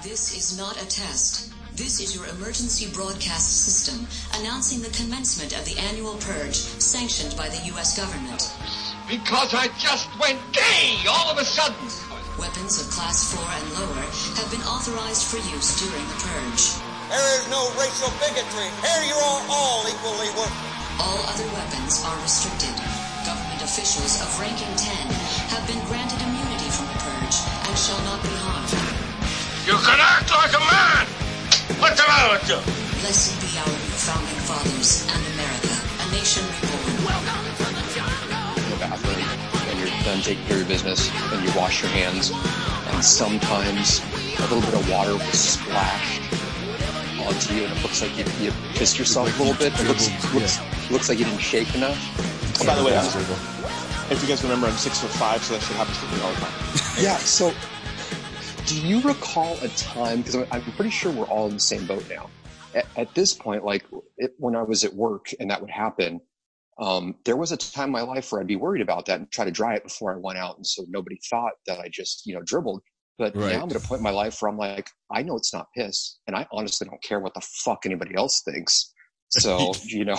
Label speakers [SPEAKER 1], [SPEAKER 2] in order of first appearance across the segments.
[SPEAKER 1] This is not a test. This is your emergency broadcast system announcing the commencement of the annual purge sanctioned by the U.S. government.
[SPEAKER 2] Because I just went gay all of a sudden.
[SPEAKER 1] Weapons of Class 4 and lower have been authorized for use during the purge.
[SPEAKER 3] There is no racial bigotry. Here you are all equally worthless.
[SPEAKER 1] All other weapons are restricted. Government officials of ranking 10 have been granted immunity from the purge and shall not be harmed.
[SPEAKER 2] You can act like a man! What's the matter with you?
[SPEAKER 1] Blessed be our founding fathers and America, a nation reborn. Welcome to the jungle!
[SPEAKER 4] In the bathroom, and you're done taking care of your business, and you wash your hands, and sometimes a little bit of water will splash onto you, and it looks like you pissed yourself a little bit. It looks like you didn't shake enough.
[SPEAKER 5] Oh, by the way, if you guys remember, I'm 6'5", so that shit happens to me all the time.
[SPEAKER 4] Yeah, so do you recall a time, because I'm pretty sure we're all in the same boat now. At this point, when I was at work and that would happen, there was a time in my life where I'd be worried about that and try to dry it before I went out, and so nobody thought that I just, dribbled. But now I'm at a point in my life where I'm like, I know it's not piss, and I honestly don't care what the fuck anybody else thinks. So,
[SPEAKER 5] you're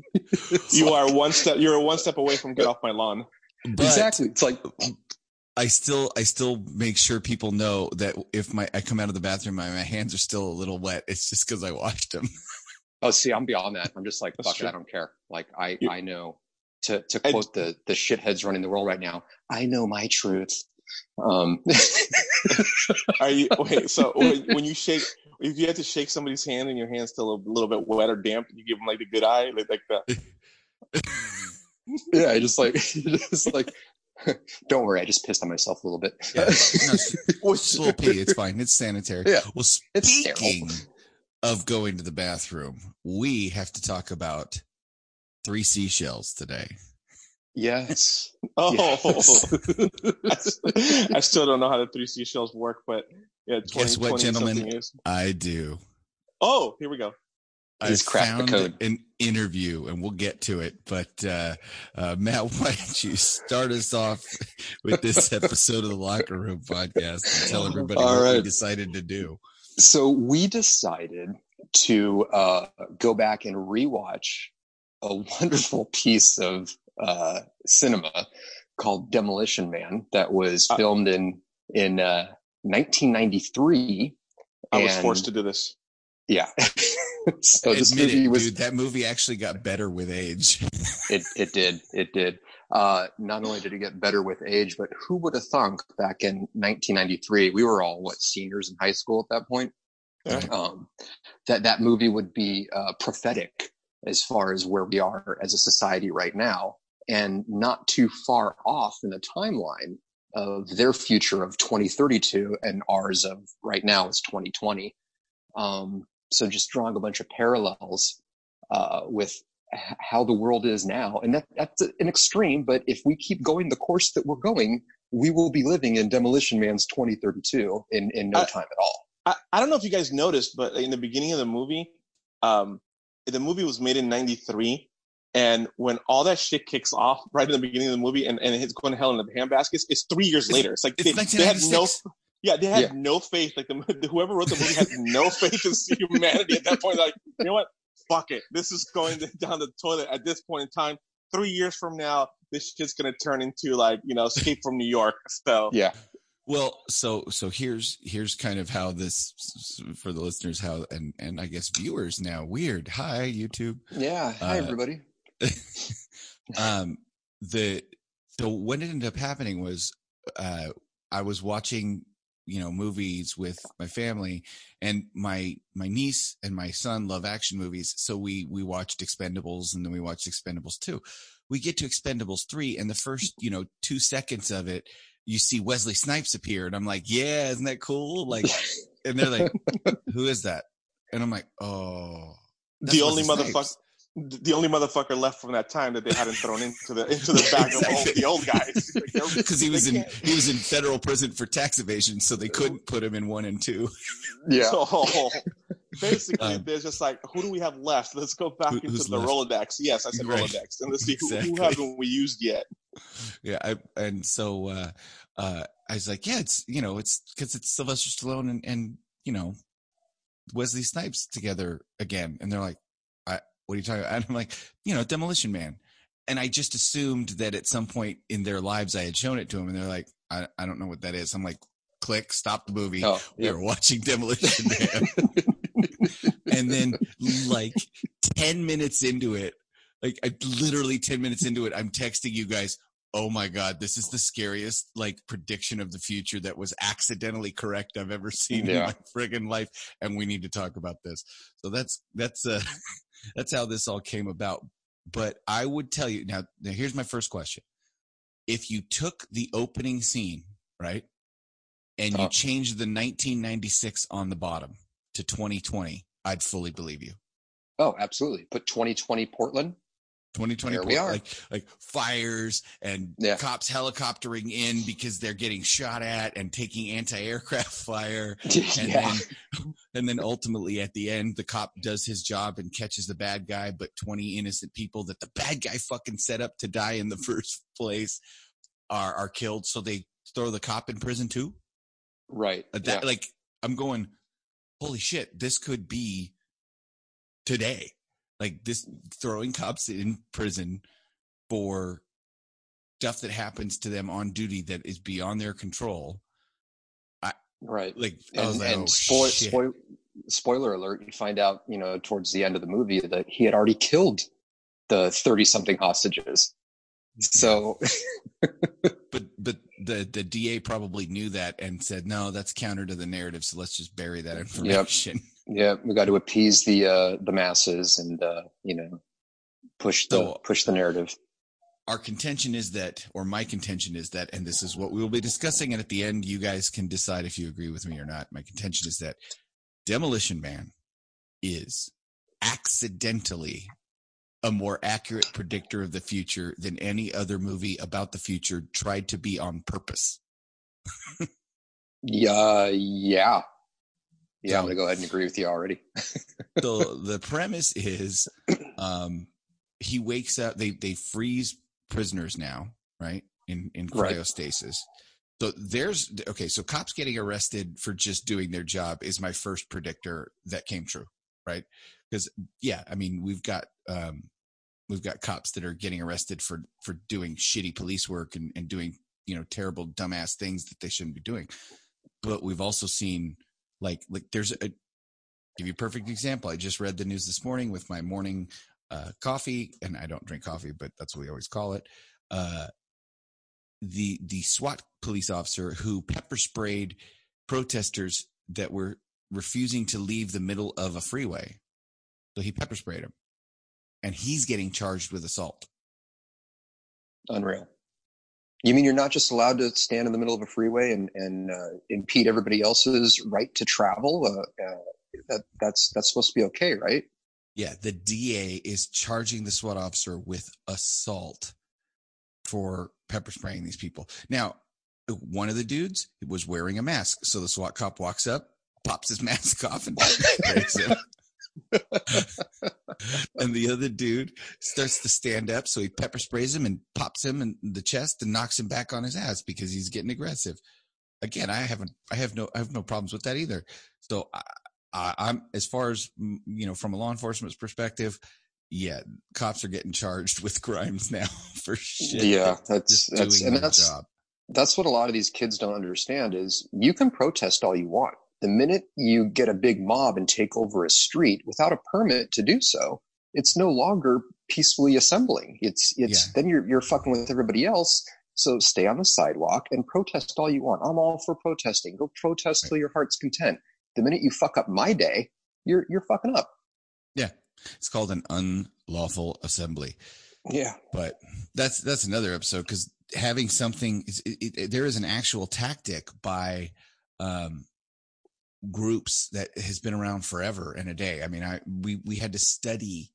[SPEAKER 5] one step away from get off my lawn.
[SPEAKER 6] But
[SPEAKER 4] exactly. It's like
[SPEAKER 6] I still make sure people know that if I come out of the bathroom, my hands are still a little wet. It's just because I washed them.
[SPEAKER 4] Oh, see, I'm beyond that. I'm just like, fuck it, I don't care. Like I know to quote the shitheads running the world right now, I know my truth.
[SPEAKER 5] Are you so when you shake, if you have to shake somebody's hand and your hand's still a little bit wet or damp, you give them like the good eye, like that?
[SPEAKER 4] Yeah, just like don't worry, I just pissed on myself a little bit.
[SPEAKER 6] Yeah. No, slow pee, it's fine, it's sanitary.
[SPEAKER 4] Yeah,
[SPEAKER 6] well, speaking of going to the bathroom, we have to talk about 3 seashells today.
[SPEAKER 4] Yes.
[SPEAKER 5] Oh,
[SPEAKER 4] yes.
[SPEAKER 5] I still don't know how the 3 seashells work, but yeah.
[SPEAKER 6] Guess what, gentlemen? I do.
[SPEAKER 5] Oh, here we go.
[SPEAKER 6] I found an interview, and we'll get to it. But Matt, why don't you start us off with this episode of the Locker Room Podcast and tell everybody what we decided to do.
[SPEAKER 4] So we decided to go back and rewatch a wonderful piece of cinema called Demolition Man that was filmed in 1993.
[SPEAKER 5] I was forced to do this.
[SPEAKER 4] Yeah. So this
[SPEAKER 6] Admit
[SPEAKER 4] movie
[SPEAKER 6] it,
[SPEAKER 4] was,
[SPEAKER 6] dude, that movie actually got better with age.
[SPEAKER 4] It did. Not only did it get better with age, but who would have thunk back in 1993, we were all seniors in high school at that point, that movie would be prophetic as far as where we are as a society right now, and not too far off in the timeline of their future of 2032 and ours of right now is 2020. So just drawing a bunch of parallels with how the world is now. And that's an extreme, but if we keep going the course that we're going, we will be living in Demolition Man's 2032 in no time at all.
[SPEAKER 5] I don't know if you guys noticed, but in the beginning of the movie was made in 93. And when all that shit kicks off right in the beginning of the movie and it's going to hell in the handbaskets, it's 3 years later. It's like they had no faith. Like whoever wrote the movie had no faith in humanity at that point. Like, you know what? Fuck it. This is going down the toilet at this point in time. 3 years from now, this shit's going to turn into Escape from New York. So
[SPEAKER 4] yeah.
[SPEAKER 6] Well, so here's kind of how this, for the listeners, how and I guess viewers now. Weird. Hi, YouTube.
[SPEAKER 4] Yeah. Hi, everybody.
[SPEAKER 6] So what ended up happening was I was watching movies with my family, and my niece and my son love action movies, so we watched Expendables, and then we watched Expendables 2. We get to Expendables 3, and the first 2 seconds of it, you see Wesley Snipes appear, and I'm like, yeah, isn't that cool? Like, and they're like, who is that? And I'm like, oh,
[SPEAKER 5] the only motherfucker left from that time that they hadn't thrown into the bag of all the old guys,
[SPEAKER 6] because he was in federal prison for tax evasion, so they couldn't put him in 1 and 2.
[SPEAKER 4] Yeah.
[SPEAKER 5] So basically, they're just like, who do we have left? Let's go back into the left? Rolodex. Yes, I said right. Rolodex, and let's see who haven't we used yet.
[SPEAKER 6] Yeah, I was like, yeah, it's it's because it's Sylvester Stallone and Wesley Snipes together again. And they're like, what are you talking about? And I'm like, Demolition Man. And I just assumed that at some point in their lives I had shown it to them, and they're like, I don't know what that is. I'm like, click, stop the movie. Oh, yeah. We were watching Demolition Man. And then like 10 minutes into it, literally 10 minutes into it, I'm texting you guys, oh my God, this is the scariest prediction of the future that was accidentally correct I've ever seen in my friggin' life. And we need to talk about this. So that's how this all came about. But I would tell you now here's my first question. If you took the opening scene, right, and you changed the 1996 on the bottom to 2020, I'd fully believe you.
[SPEAKER 4] Oh, absolutely. Put 2020 Portland.
[SPEAKER 6] 2020
[SPEAKER 4] There we are.
[SPEAKER 6] Like fires and cops helicoptering in because they're getting shot at and taking anti-aircraft fire. And then ultimately at the end, the cop does his job and catches the bad guy, but 20 innocent people that the bad guy fucking set up to die in the first place are killed. So they throw the cop in prison too.
[SPEAKER 4] Right.
[SPEAKER 6] I'm going, holy shit, this could be today. This throwing cops in prison for stuff that happens to them on duty that is beyond their control.
[SPEAKER 4] Right. Spoiler alert, you find out, towards the end of the movie that he had already killed the 30-something hostages. So,
[SPEAKER 6] but the DA probably knew that and said, no, that's counter to the narrative. So let's just bury that information.
[SPEAKER 4] Yep. Yeah, we got to appease the masses and push the narrative.
[SPEAKER 6] Our contention is that, or my contention is that, and this is what we will be discussing, and at the end, you guys can decide if you agree with me or not. My contention is that Demolition Man is accidentally a more accurate predictor of the future than any other movie about the future tried to be on purpose.
[SPEAKER 4] Yeah. Yeah, I'm going to go ahead and agree with you already.
[SPEAKER 6] So the premise is he wakes up, they freeze prisoners now, right? In cryostasis. Right. So cops getting arrested for just doing their job is my first predictor that came true, right? Because we've got cops that are getting arrested for doing shitty police work and doing, terrible dumbass things that they shouldn't be doing. But we've also seen give you a perfect example. I just read the news this morning with my morning coffee, and I don't drink coffee, but that's what we always call it. The SWAT police officer who pepper sprayed protesters that were refusing to leave the middle of a freeway. So he pepper sprayed them, and he's getting charged with assault.
[SPEAKER 4] Unreal. You mean you're not just allowed to stand in the middle of a freeway and impede everybody else's right to travel? That's supposed to be okay, right?
[SPEAKER 6] Yeah, the DA is charging the SWAT officer with assault for pepper spraying these people. Now, one of the dudes was wearing a mask, so the SWAT cop walks up, pops his mask off, and pepper sprays him. And the other dude starts to stand up, so he pepper sprays him and pops him in the chest and knocks him back on his ass because he's getting aggressive. Again, I have no problems with that either. So I'm, as far as from a law enforcement's perspective, cops are getting charged with crimes now for shit.
[SPEAKER 4] Yeah, that's what a lot of these kids don't understand is you can protest all you want. The minute you get a big mob and take over a street without a permit to do so, it's no longer peacefully assembling. Then you're fucking with everybody else. So stay on the sidewalk and protest all you want. I'm all for protesting. Go protest till your heart's content. The minute you fuck up my day, you're fucking up.
[SPEAKER 6] Yeah. It's called an unlawful assembly.
[SPEAKER 4] Yeah.
[SPEAKER 6] But that's another episode, because having something, there is an actual tactic by groups that has been around forever and a day. I mean, we had to study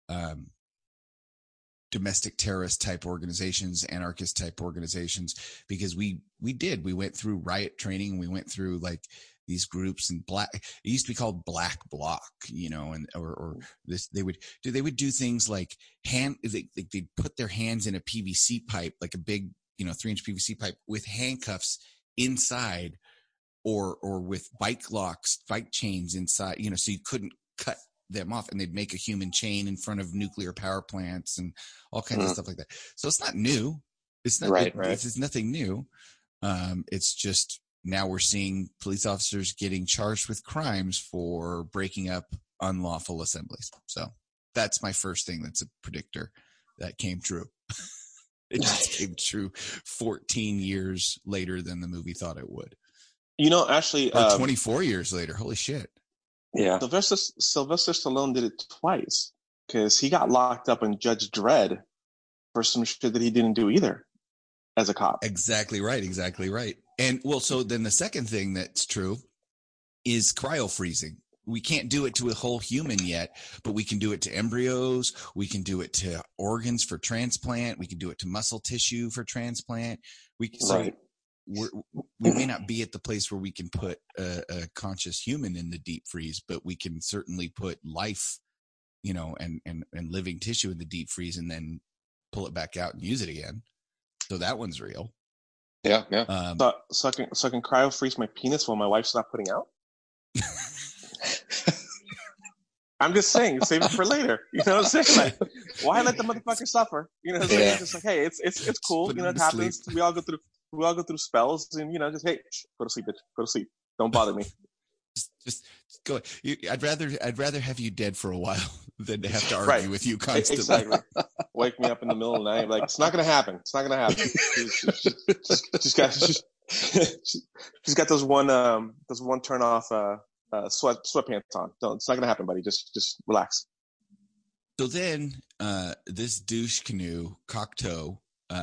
[SPEAKER 6] domestic terrorist type organizations, anarchist type organizations, because we went through riot training. We went through these groups, and it used to be called Black Bloc, and or this, they would do things like they'd put their hands in a PVC pipe, like a big, 3-inch PVC pipe with handcuffs inside, or with bike locks, bike chains inside, so you couldn't cut them off, and they'd make a human chain in front of nuclear power plants and all kinds of stuff like that. So it's not new. It's not
[SPEAKER 4] right.
[SPEAKER 6] It's nothing new. It's just now we're seeing police officers getting charged with crimes for breaking up unlawful assemblies. So that's my first thing. That's a predictor that came true. It just came true 14 years later than the movie thought it would.
[SPEAKER 5] Actually,
[SPEAKER 6] or 24 years later. Holy shit.
[SPEAKER 4] Yeah.
[SPEAKER 5] Sylvester Stallone did it twice because he got locked up in Judge Dredd for some shit that he didn't do either as a cop.
[SPEAKER 6] Exactly right. And so then the second thing that's true is cryo-freezing. We can't do it to a whole human yet, but we can do it to embryos. We can do it to organs for transplant. We can do it to muscle tissue for transplant.
[SPEAKER 4] Right.
[SPEAKER 6] We may not be at the place where we can put a conscious human in the deep freeze, but we can certainly put life, and living tissue in the deep freeze and then pull it back out and use it again. So that one's real.
[SPEAKER 4] Yeah.
[SPEAKER 5] So I can cryo freeze my penis while my wife's not putting out. I'm just saying, save it for later. You know what I'm saying? Like, why let the motherfucker suffer? You know what I'm saying? It's just like, hey, it's cool. It happens. We all go through spells, and just hey, go to sleep, bitch. Go to sleep. Don't bother me.
[SPEAKER 6] Just go. I'd rather have you dead for a while than to have to argue with you constantly.
[SPEAKER 5] Exactly. Wake me up in the middle of the night, like it's not gonna happen. It's not gonna happen. She's got those one turn off sweatpants on. No, it's not gonna happen, buddy. Just relax.
[SPEAKER 6] So then, this douche canoe Cocteau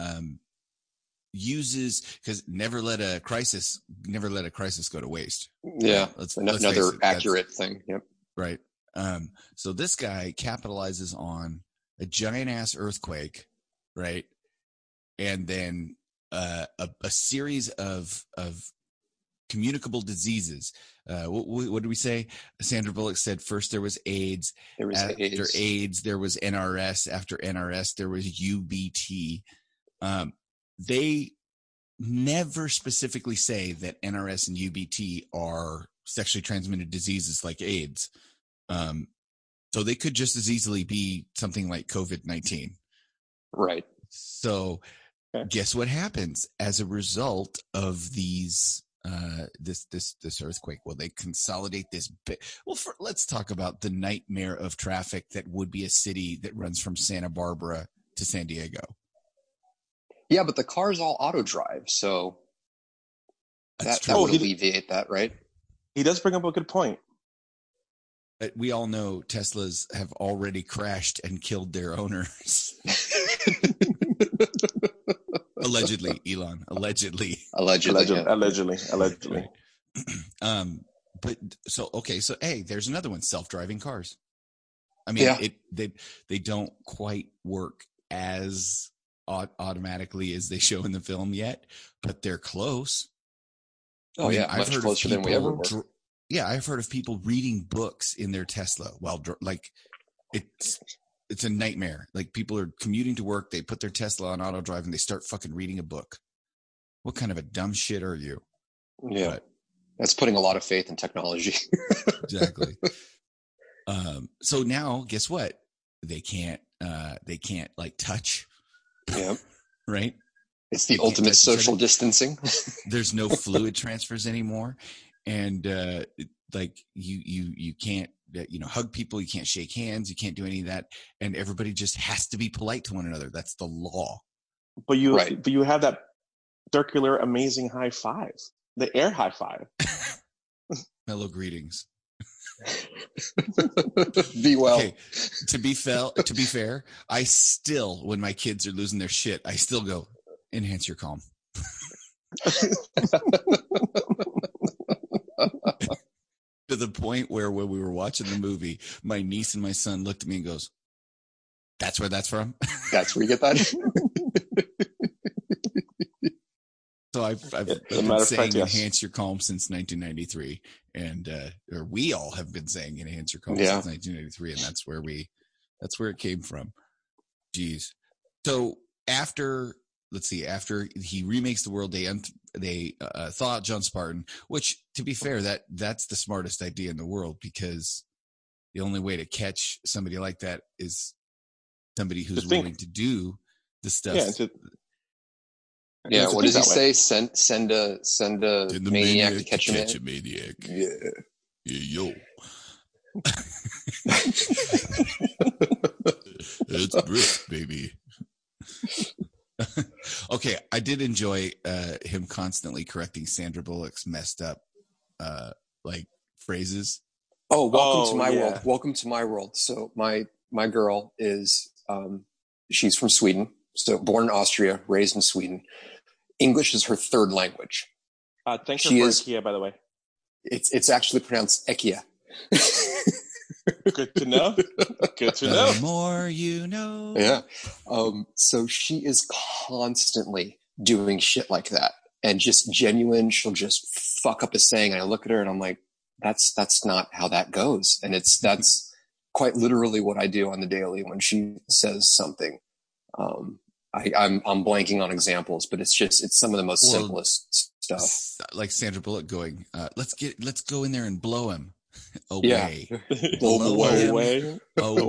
[SPEAKER 6] uses, because never let a crisis go to waste.
[SPEAKER 4] Yeah,
[SPEAKER 6] let's
[SPEAKER 4] another accurate thing. Yep.
[SPEAKER 6] Right. So this guy capitalizes on a giant ass earthquake, right, and then a series of communicable diseases. What did we say? Sandra Bullock said first there was AIDS. After AIDS, there was NRS. After NRS, there was UBT. They never specifically say that NRS and UBT are sexually transmitted diseases like AIDS. So they could just as easily be something like COVID-19.
[SPEAKER 4] Right.
[SPEAKER 6] So guess what happens as a result of these this earthquake? Well, they consolidate this bit. Well, let's talk about the nightmare of traffic that would be a city that runs from Santa Barbara to San Diego.
[SPEAKER 4] Yeah, but the car's all auto drive, so that would alleviate that, right?
[SPEAKER 5] He does bring up a good point.
[SPEAKER 6] We all know Teslas have already crashed and killed their owners. Allegedly, Elon. Allegedly. But so hey, there's another one: self-driving cars. I mean, they don't quite work as automatically as they show in the film yet, but they're close.
[SPEAKER 4] Oh, yeah, much closer than we ever were.
[SPEAKER 6] I've heard of people reading books in their Tesla while it's a nightmare. Like, people are commuting to work, they put their Tesla on auto drive and they start fucking reading a book. What kind of a dumb shit are you?
[SPEAKER 4] Yeah, that's putting a lot of faith in technology.
[SPEAKER 6] Exactly. So now, guess what? They can't like touch.
[SPEAKER 4] Yeah.
[SPEAKER 6] Right.
[SPEAKER 4] It's the ultimate social distancing.
[SPEAKER 6] There's no fluid transfers anymore. And like you can't hug people, you can't shake hands, you can't do any of that, and everybody just has to be polite to one another. That's the law.
[SPEAKER 5] But you have that circular amazing high five, the air high five.
[SPEAKER 6] Hello, greetings.
[SPEAKER 4] Be well.
[SPEAKER 6] Okay, to be fair, I still, when my kids are losing their shit, I still go, enhance your calm. To the point where when we were watching the movie, my niece and my son looked at me and goes, "That's where that's from?"
[SPEAKER 4] That's where you get that.
[SPEAKER 6] So I've been saying enhance your calm since 1993, and or we all have been saying enhance your calm since 1993, and that's where it came from. Jeez. So after he remakes the world, they they thaw out John Spartan, which, to be fair, that's the smartest idea in the world, because the only way to catch somebody like that is somebody who's willing to do the stuff.
[SPEAKER 4] Yeah, what does he say? Send a maniac to catch
[SPEAKER 6] a maniac.
[SPEAKER 4] Yeah,
[SPEAKER 6] yo. It's brisk, baby. Okay, I did enjoy him constantly correcting Sandra Bullock's messed up phrases.
[SPEAKER 4] Oh, welcome to my world. Welcome to my world. So my girl is she's from Sweden. So born in Austria, raised in Sweden. English is her third language.
[SPEAKER 5] Thanks for IKEA, by the way.
[SPEAKER 4] It's actually pronounced Ekia.
[SPEAKER 5] Good to know. Good to know.
[SPEAKER 6] The more you know.
[SPEAKER 4] Yeah. So she is constantly doing shit like that, and just genuine. She'll just fuck up a saying, and I look at her and I'm like, that's not how that goes. And that's quite literally what I do on the daily when she says something. I'm blanking on examples, but it's some of the most simplest stuff.
[SPEAKER 6] Like Sandra Bullock going, let's go in there and blow him away.
[SPEAKER 4] Yeah.
[SPEAKER 6] Away.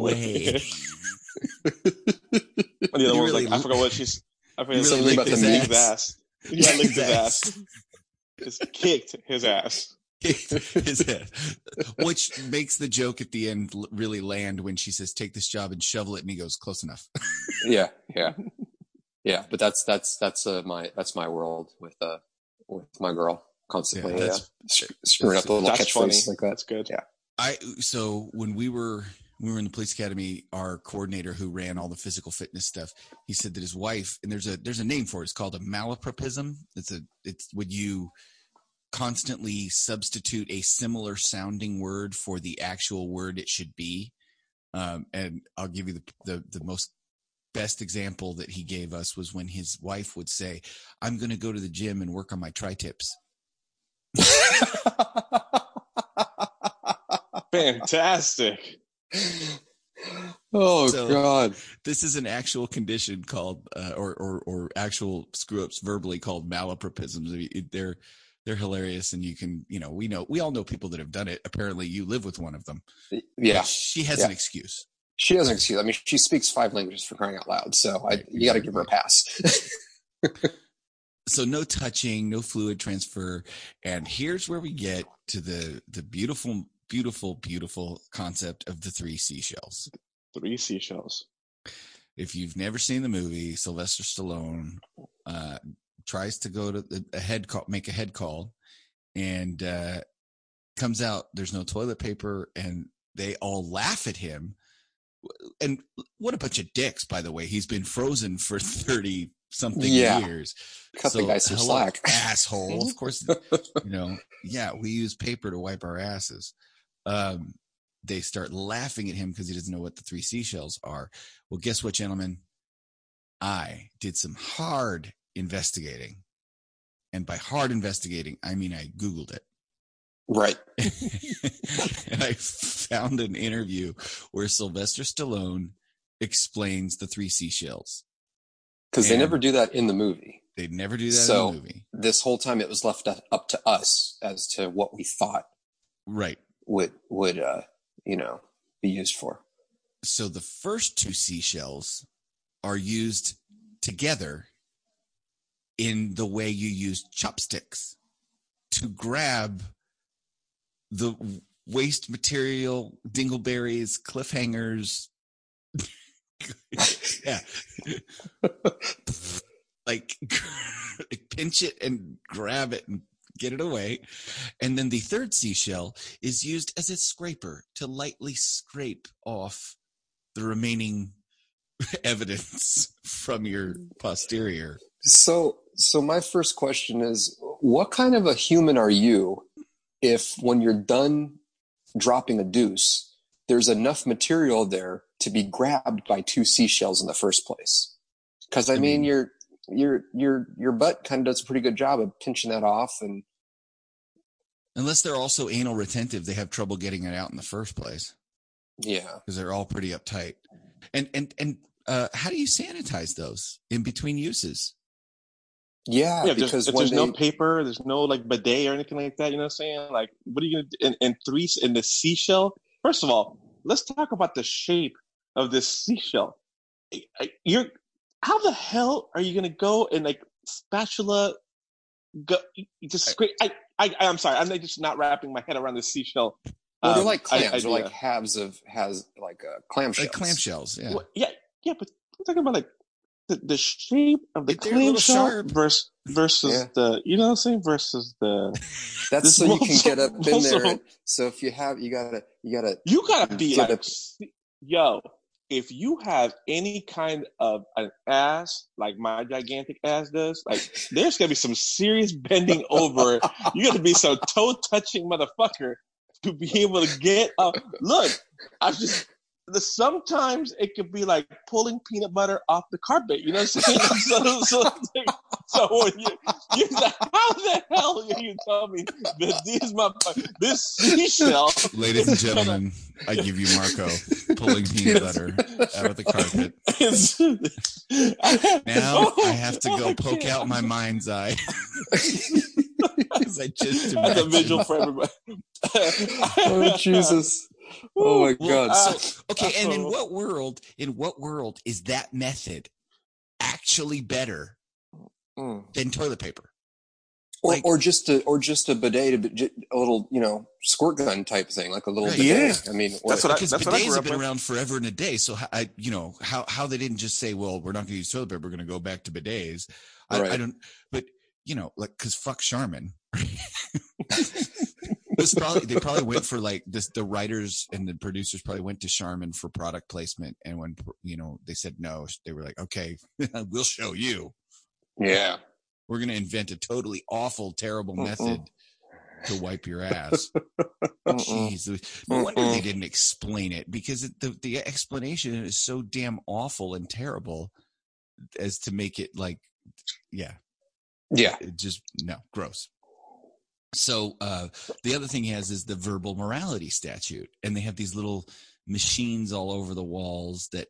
[SPEAKER 5] The other one was I forgot what she's. I forgot
[SPEAKER 4] something about
[SPEAKER 5] his ass. Yeah, licked his ass. Just kicked his ass.
[SPEAKER 6] His head, which makes the joke at the end really land when she says, "Take this job and shovel it," and he goes, "Close enough."
[SPEAKER 4] Yeah. But that's my world with my girl constantly screwing up a little catchphrase like that.
[SPEAKER 5] That's good.
[SPEAKER 4] Yeah.
[SPEAKER 6] So when we were in the police academy, our coordinator who ran all the physical fitness stuff, he said that his wife, and there's a name for it. It's called a malapropism. It's when you constantly substitute a similar sounding word for the actual word it should be. And I'll give you the most best example that he gave us was when his wife would say, "I'm going to go to the gym and work on my tri-tips."
[SPEAKER 5] Fantastic.
[SPEAKER 4] God.
[SPEAKER 6] This is an actual condition called, or actual screw ups verbally called malapropisms. They're hilarious, and you can, we all know people that have done it. Apparently you live with one of them.
[SPEAKER 4] Yeah.
[SPEAKER 6] But she has an excuse.
[SPEAKER 4] She has an excuse. I mean, she speaks 5 languages, for crying out loud. So you got to give her a pass.
[SPEAKER 6] So no touching, no fluid transfer. And here's where we get to the beautiful, beautiful, beautiful concept of the 3 seashells.
[SPEAKER 5] 3 seashells.
[SPEAKER 6] If you've never seen the movie, Sylvester Stallone tries to go to make a head call, and comes out, there's no toilet paper, and they all laugh at him. And what a bunch of dicks, by the way. He's been frozen for 30 something years.
[SPEAKER 4] Cut the guy some slack.
[SPEAKER 6] Asshole. Of course, we use paper to wipe our asses. They start laughing at him because he doesn't know what the 3 seashells are. Well, guess what, gentlemen? I did some hard investigating. And by hard investigating, I mean I Googled it.
[SPEAKER 4] Right.
[SPEAKER 6] And I found an interview where Sylvester Stallone explains the 3 seashells.
[SPEAKER 4] Because they never do that in the movie.
[SPEAKER 6] They never do that in the movie.
[SPEAKER 4] This whole time it was left up to us as to what we thought would be used for.
[SPEAKER 6] So the first 2 seashells are used together in the way you use chopsticks to grab the waste material, dingleberries, cliffhangers. Yeah. Like pinch it and grab it and get it away. And then the 3rd seashell is used as a scraper to lightly scrape off the remaining evidence from your posterior.
[SPEAKER 4] So my first question is, what kind of a human are you if when you're done dropping a deuce, there's enough material there to be grabbed by 2 seashells in the first place? Because I mean, your butt kind of does a pretty good job of pinching that off, and
[SPEAKER 6] unless they're also anal retentive, they have trouble getting it out in the first place.
[SPEAKER 4] Yeah,
[SPEAKER 6] because they're all pretty uptight. And how do you sanitize those in between uses?
[SPEAKER 4] Yeah,
[SPEAKER 5] Yeah,
[SPEAKER 4] because
[SPEAKER 5] if there's no paper, there's no like bidet or anything like that. You know what I'm saying? Like, what are you gonna do? In the seashell? First of all, let's talk about the shape of this seashell. How the hell are you gonna go and like spatula? Just scrape. I'm sorry. I'm just not wrapping my head around the seashell.
[SPEAKER 4] Well, they're like clams. They're like halves of clamshells.
[SPEAKER 6] Like clamshells, yeah.
[SPEAKER 5] Well, yeah. But I'm talking about like the shape of the clamshell versus the, you know what I'm saying, versus the.
[SPEAKER 4] That's so you can get up in there. So if you have, you gotta
[SPEAKER 5] be like, yo. If you have any kind of an ass like my gigantic ass does, like there's gonna be some serious bending over. You gotta be some toe touching motherfucker to be able to get up. Look, sometimes it could be like pulling peanut butter off the carpet. You know what I'm saying? So when you're like, how the hell are you telling me that this seashell?
[SPEAKER 6] Ladies and gentlemen, I give you Marco pulling peanut butter out of the carpet. Now I have to go poke out my mind's eye. Because I just imagined.
[SPEAKER 5] That's a visual for everybody.
[SPEAKER 4] Oh, Jesus. Oh my God.
[SPEAKER 6] So, okay, and in what world is that method actually better than toilet paper?
[SPEAKER 4] Or just a bidet, a little, squirt gun type thing, like a little bidet.
[SPEAKER 5] Yeah.
[SPEAKER 4] I mean,
[SPEAKER 6] because bidets have been around forever and a day. So how they didn't just say, well, we're not going to use toilet paper, we're going to go back to bidets. I don't, but like, cause fuck Charmin. They probably went for like this. The writers and the producers probably went to Charmin for product placement, and when they said no, they were like, "Okay, we'll show you.
[SPEAKER 4] Yeah,
[SPEAKER 6] we're going to invent a totally awful, terrible method to wipe your ass." Jeez, no wonder they didn't explain it, because the explanation is so damn awful and terrible as to make it like, it just gross. So the other thing he has is the verbal morality statute, and they have these little machines all over the walls that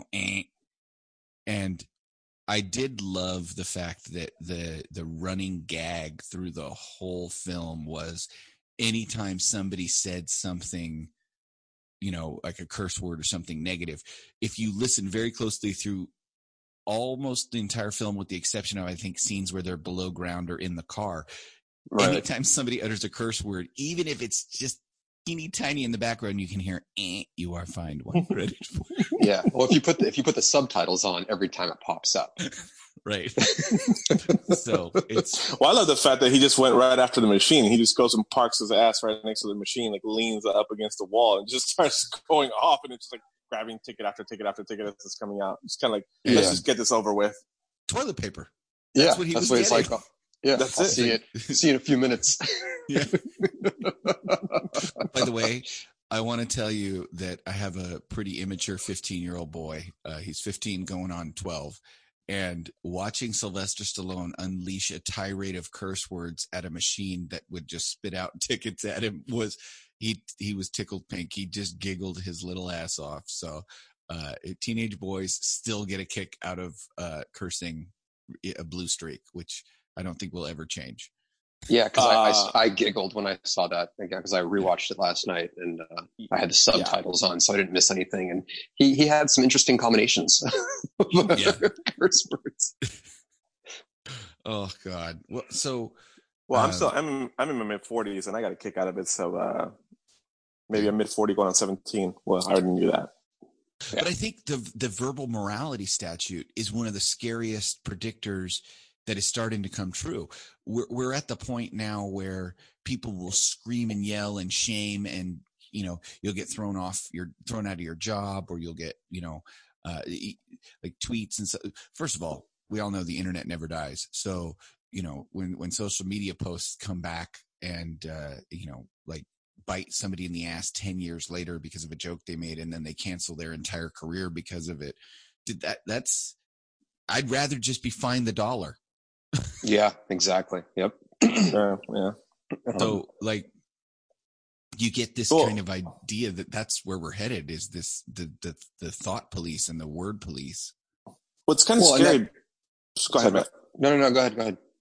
[SPEAKER 6] and I did love the fact that the running gag through the whole film was anytime somebody said something, like a curse word or something negative, if you listen very closely through almost the entire film, with the exception of, I think, scenes where they're below ground or in the car, right. Anytime somebody utters a curse word, even if it's just teeny tiny in the background, you can hear "you are fined 1 credit for."
[SPEAKER 4] Yeah. Well, if you put the subtitles on every time it pops up.
[SPEAKER 6] Right. So it's.
[SPEAKER 5] Well, I love the fact that he just went right after the machine. He just goes and parks his ass right next to the machine, like leans up against the wall and just starts going off, and it's just like grabbing ticket after ticket after ticket as it's coming out. It's kind of like, let's just get this over with.
[SPEAKER 6] Toilet paper.
[SPEAKER 4] That's what he was getting. It's like. Yeah, that's it. See you in a few minutes.
[SPEAKER 6] Yeah. By the way, I want to tell you that I have a pretty immature 15-year-old boy. He's 15 going on 12. And watching Sylvester Stallone unleash a tirade of curse words at a machine that would just spit out tickets at him he was tickled pink. He just giggled his little ass off. So teenage boys still get a kick out of cursing a blue streak, which I don't think will ever change.
[SPEAKER 4] Yeah, because I giggled when I saw that again, because I rewatched it last night, and I had the subtitles on, so I didn't miss anything. And he had some interesting combinations. Curse words.
[SPEAKER 6] Oh God. Well, so.
[SPEAKER 5] Well, I'm in my mid-40s, and I got a kick out of it. So maybe I'm mid-40 going on 17. Well, I already knew that.
[SPEAKER 6] Yeah. But I think the verbal morality statute is one of the scariest predictors that is starting to come true. We're at the point now where people will scream and yell and shame, and you'll get thrown out of your job, or you'll get like tweets and so. First of all, we all know the internet never dies. So when social media posts come back and like bite somebody in the ass 10 years later because of a joke they made, and then they cancel their entire career because of it. I'd rather just be fined $1.
[SPEAKER 4] Yeah, exactly. Yep.
[SPEAKER 5] Yeah.
[SPEAKER 6] So like you get this kind of idea that that's where we're headed, is this the thought police and the word police.
[SPEAKER 5] What's kind of scary. Go ahead, Matt.
[SPEAKER 4] No, go ahead.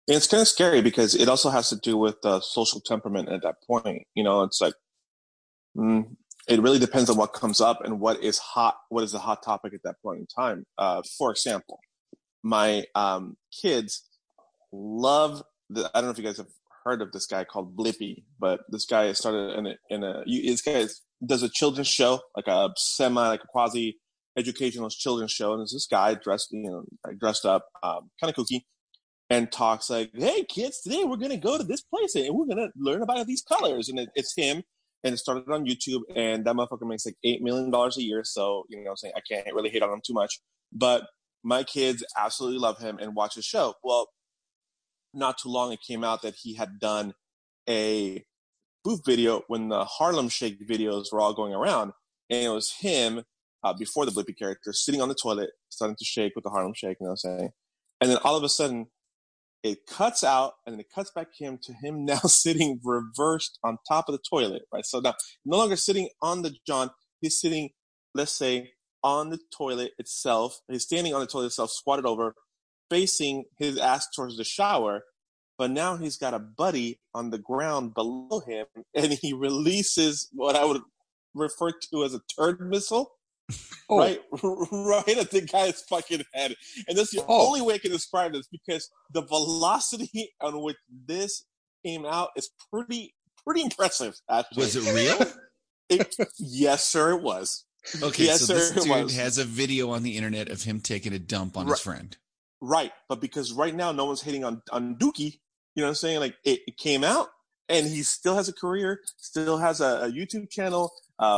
[SPEAKER 5] And it's kind of scary because it also has to do with social temperament at that point. It's like it really depends on what comes up and what is hot. What is the hot topic at that point in time? For example, my kids love I don't know if you guys have heard of this guy called Blippi, but this guy started this guy does a children's show, like a quasi educational children's show, and there's this guy dressed up, kind of kooky, and talks like, "Hey kids, today we're gonna go to this place and we're gonna learn about these colors." And it's him, and it started on YouTube, and that motherfucker makes like $8 million a year. So I'm saying, I can't really hate on him too much, but my kids absolutely love him and watch his show. Well, not too long it came out that he had done a spoof video when the Harlem Shake videos were all going around, and it was him before the Blippi character sitting on the toilet starting to shake with the Harlem Shake, and then all of a sudden it cuts out and then it cuts back to him now sitting reversed on top of the toilet, right? So now no longer sitting on the John, he's sitting, let's say, on the toilet itself. He's standing on the toilet itself, squatted over, facing his ass towards the shower, but now he's got a buddy on the ground below him, and he releases what I would refer to as a turd missile, right at the guy's fucking head. And that's the only way I can describe this, because the velocity on which this came out is pretty impressive, actually.
[SPEAKER 6] Was it real?
[SPEAKER 5] Yes, sir, it was.
[SPEAKER 6] Okay,
[SPEAKER 5] yes,
[SPEAKER 6] so this
[SPEAKER 5] sir,
[SPEAKER 6] dude has a video on the internet of him taking a dump on his friend.
[SPEAKER 5] Right, but because right now no one's hating on Dookie, you know what I'm saying? Like, it came out, and he still has a career, still has a YouTube channel.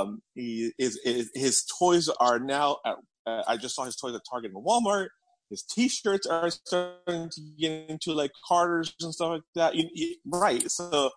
[SPEAKER 5] His toys are now I just saw his toys at Target and Walmart. His T-shirts are starting to get into like Carter's and stuff like that. Right, so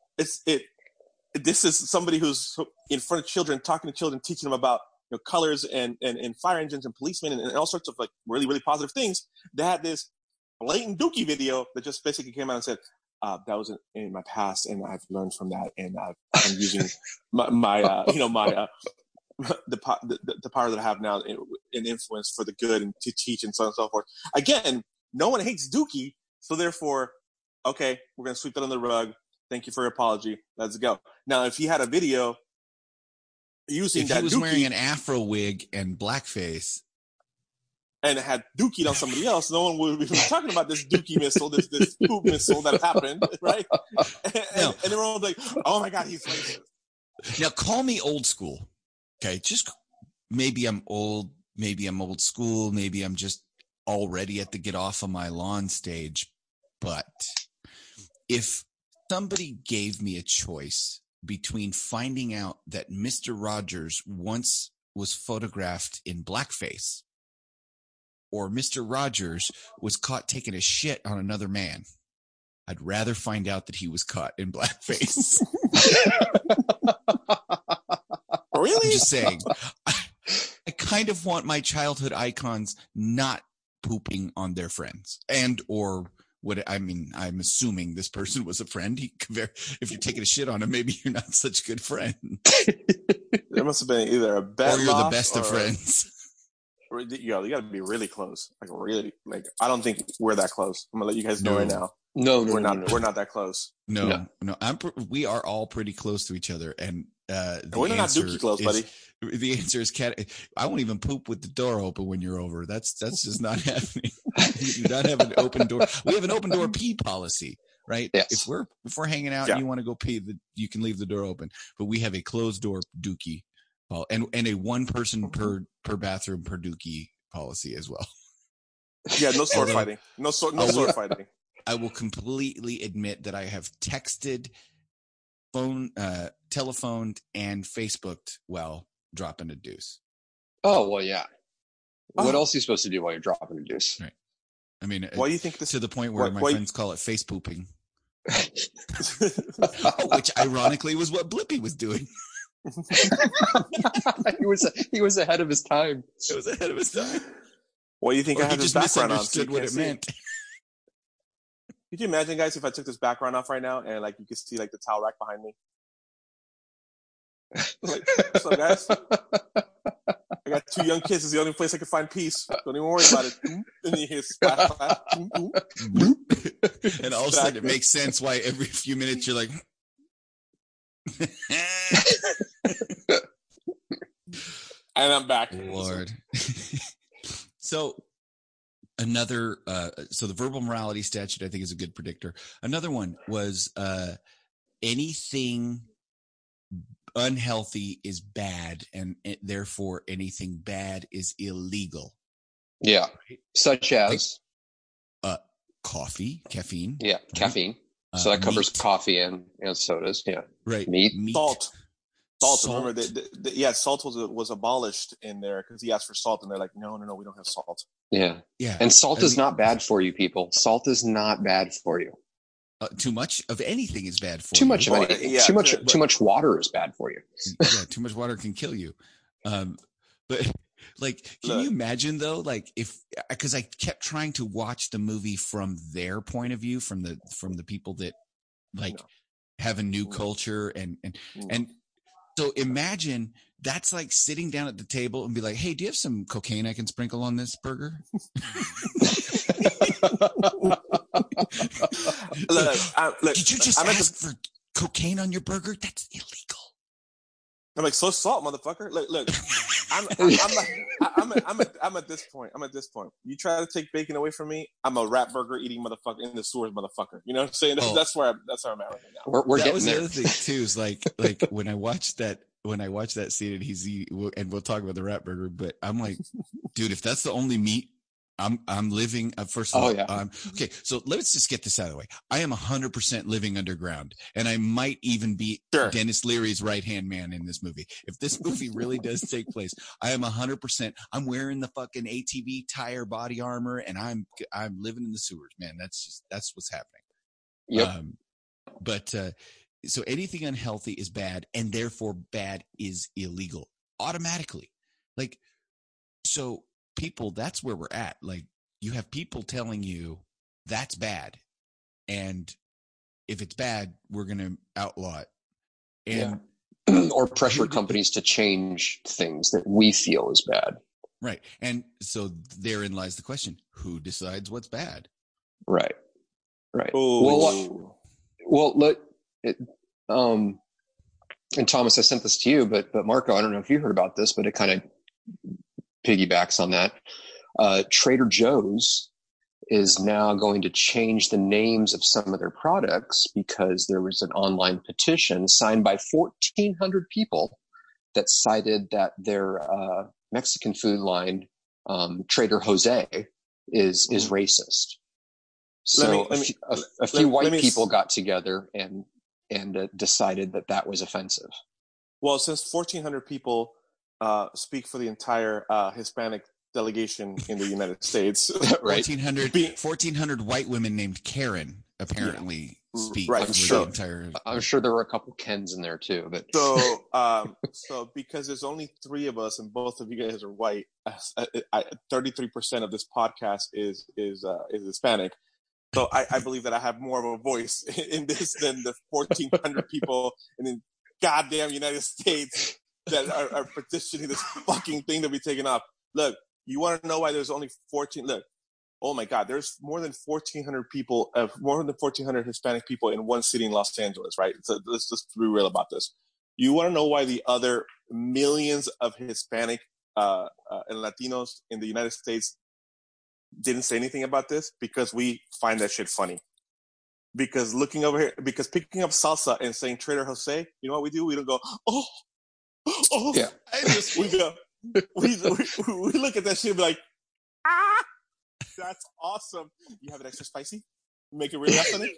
[SPEAKER 5] this is somebody who's in front of children, talking to children, teaching them about colors and fire engines and policemen and all sorts of like really, really positive things. They had this blatant Dookie video that just basically came out and said, that was in my past, and I've learned from that, and I'm using the power that I have now in influence for the good and to teach and so on and so forth. Again, no one hates Dookie, so therefore, okay, we're going to sweep that on the rug. Thank you for your apology. Let's go. Now, if he had a video using
[SPEAKER 6] if
[SPEAKER 5] that
[SPEAKER 6] he was
[SPEAKER 5] Dookie,
[SPEAKER 6] wearing an afro wig and blackface
[SPEAKER 5] and had Dookie on somebody else, no one would be talking about this Dookie missile, this poop missile that happened, right? And everyone was like, "Oh my God, he's racist."
[SPEAKER 6] Now, call me old school, okay? Just maybe I'm old school, maybe I'm just already at the get off of my lawn stage. But if somebody gave me a choice between finding out that Mr. Rogers once was photographed in blackface, or Mr. Rogers was caught taking a shit on another man, I'd rather find out that he was caught in blackface.
[SPEAKER 5] Really?
[SPEAKER 6] I'm just saying. I kind of want my childhood icons not pooping on their friends, and or what I mean. I'm assuming this person was a friend. If you're taking a shit on him, maybe you're not such a good friend.
[SPEAKER 5] There must have been either a bad
[SPEAKER 6] or you're the best of friends.
[SPEAKER 5] You got to be really close. Like really, like I don't think we're that close. I'm gonna let you guys know right now.
[SPEAKER 4] No,
[SPEAKER 5] we're not that close.
[SPEAKER 6] No. We are all pretty close to each other, and
[SPEAKER 5] we're not Dookie close, buddy.
[SPEAKER 6] The answer is I won't even poop with the door open when you're over. That's just not happening. We do not have an open door. We have an open door pee policy, right?
[SPEAKER 4] Yes.
[SPEAKER 6] If we're hanging out and you want to go pee, you can leave the door open. But we have a closed door Dookie, and a one person per bathroom per Dookie policy as well.
[SPEAKER 5] Yeah, no sword fighting. No sword fighting.
[SPEAKER 6] I will completely admit that I have texted, telephoned, and Facebooked while dropping a deuce.
[SPEAKER 4] Oh, well, yeah. What else are you supposed to do while you're dropping a deuce?
[SPEAKER 6] Right. I mean,
[SPEAKER 5] why do you think this,
[SPEAKER 6] to the point where my friends call it face pooping, which ironically was what Blippi was doing.
[SPEAKER 4] He was ahead of his time.
[SPEAKER 6] It was ahead of his time.
[SPEAKER 5] What do you think? I had this background on?
[SPEAKER 6] So what it meant.
[SPEAKER 5] Could you imagine, guys, if I took this background off right now and like you could see like the towel rack behind me? Like, what's up, guys? I got 2 young kids. It's the only place I can find peace. Don't even worry about it. And you hear splash, splash.
[SPEAKER 6] And all of a sudden it makes sense why every few minutes you're like,
[SPEAKER 5] and I'm back.
[SPEAKER 6] Lord. So another, so the verbal morality statute, I think, is a good predictor. Another one was anything unhealthy is bad, and therefore anything bad is illegal.
[SPEAKER 4] Yeah, right? Such as
[SPEAKER 6] coffee, caffeine.
[SPEAKER 4] Yeah, right? Caffeine. So that covers meat. Coffee and sodas. Yeah,
[SPEAKER 6] right.
[SPEAKER 4] Meat.
[SPEAKER 5] Salt. Remember, salt was abolished in there because he asked for salt, and they're like, no, we don't have salt.
[SPEAKER 4] Yeah. And salt is not bad for you, people. Salt is not bad for you.
[SPEAKER 6] Too much of anything is bad for you.
[SPEAKER 4] Too much of anything. Yeah, too much water is bad for you.
[SPEAKER 6] Yeah, too much water can kill you. But like, can you imagine though? Like, because I kept trying to watch the movie from their point of view, from the people that have a new culture and so imagine that's like sitting down at the table and be like, hey, do you have some cocaine I can sprinkle on this burger? Look, did you just ask for cocaine on your burger? That's illegal.
[SPEAKER 5] I'm like, so salt, motherfucker. Look. I'm at this point. You try to take bacon away from me, I'm a rat burger eating motherfucker in the sewers, motherfucker. You know what I'm saying? That's where I'm at right now.
[SPEAKER 6] We're getting there. The other thing too is like when I watched that scene and and we'll talk about the rat burger, but I'm like, dude, if that's the only meat I'm living, first of all, okay, so let's just get this out of the way. I am 100% living underground, and I might even be Dennis Leary's right-hand man in this movie. If this movie really does take place, I am 100%, I'm wearing the fucking ATV tire body armor, and I'm living in the sewers, man. That's what's happening.
[SPEAKER 4] Yep.
[SPEAKER 6] So anything unhealthy is bad, and therefore bad is illegal automatically. Like, so people, that's where we're at. Like, you have people telling you that's bad, and if it's bad, we're going to outlaw it. And
[SPEAKER 4] or pressure companies to change things that we feel is bad.
[SPEAKER 6] Right. And so therein lies the question: who decides what's bad?
[SPEAKER 4] Right.
[SPEAKER 5] Ooh.
[SPEAKER 4] And Thomas, I sent this to you, but Marco, I don't know if you heard about this, but it kind of piggybacks on that. Trader Joe's is now going to change the names of some of their products because there was an online petition signed by 1,400 people that cited that their Mexican food line, Trader Jose, is racist. So a few white people got together and decided that was offensive.
[SPEAKER 5] Well, since 1,400 people speak for the entire Hispanic delegation in the United States,
[SPEAKER 6] right? 1,400 white women named Karen apparently speak for the entire.
[SPEAKER 4] I'm sure there were a couple Kens in there too, but
[SPEAKER 5] so because there's only 3 of us and both of you guys are white, 33% of this podcast is Hispanic. So I believe that I have more of a voice in this than the 1,400 people in the goddamn United States that are petitioning this fucking thing to be taken off. Look, you want to know why there's only 14? Look, oh my God, there's more than 1,400 people, more than 1,400 Hispanic people in one city in Los Angeles, right? So let's just be real about this. You want to know why the other millions of Hispanic and Latinos in the United States didn't say anything about this? Because we find that shit funny. Because looking over here, because picking up salsa and saying Trader Jose, you know what we do? We don't go, oh,
[SPEAKER 4] yeah.
[SPEAKER 5] We go, we look at that shit and be like, that's awesome. You have it extra spicy? Make it really authentic?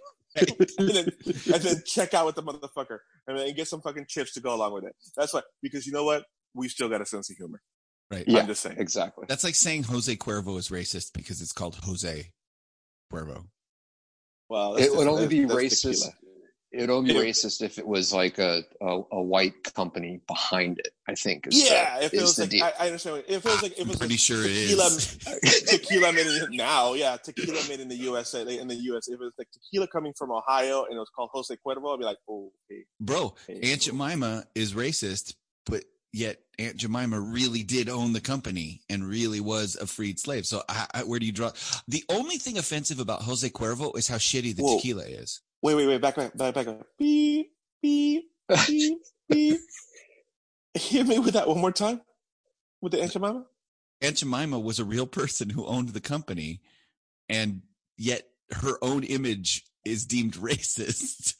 [SPEAKER 5] and then check out with the motherfucker and then get some fucking chips to go along with it. That's why, because you know what? We still got a sense of humor.
[SPEAKER 6] Right.
[SPEAKER 4] Yeah,
[SPEAKER 5] I'm just saying.
[SPEAKER 4] Exactly.
[SPEAKER 6] That's like saying Jose Cuervo is racist because it's called Jose Cuervo.
[SPEAKER 5] Well,
[SPEAKER 4] it would only be racist. It would only be racist if it was like a white company behind it, I think.
[SPEAKER 5] If it was like, I understand. If it was
[SPEAKER 6] pretty
[SPEAKER 5] like
[SPEAKER 6] sure
[SPEAKER 5] tequila,
[SPEAKER 6] it
[SPEAKER 5] is. Tequila made tequila made in the US. In the US, if it was like tequila coming from Ohio and it was called Jose Cuervo, I'd be like, oh, hey.
[SPEAKER 6] Bro, Aunt Jemima is racist, but Aunt Jemima really did own the company and really was a freed slave. So where do you draw? The only thing offensive about Jose Cuervo is how shitty the tequila is.
[SPEAKER 5] Wait, back up. Beep, beep, beep, beep. Hit me with that one more time. With the Aunt Jemima?
[SPEAKER 6] Aunt Jemima was a real person who owned the company, and yet her own image is deemed racist.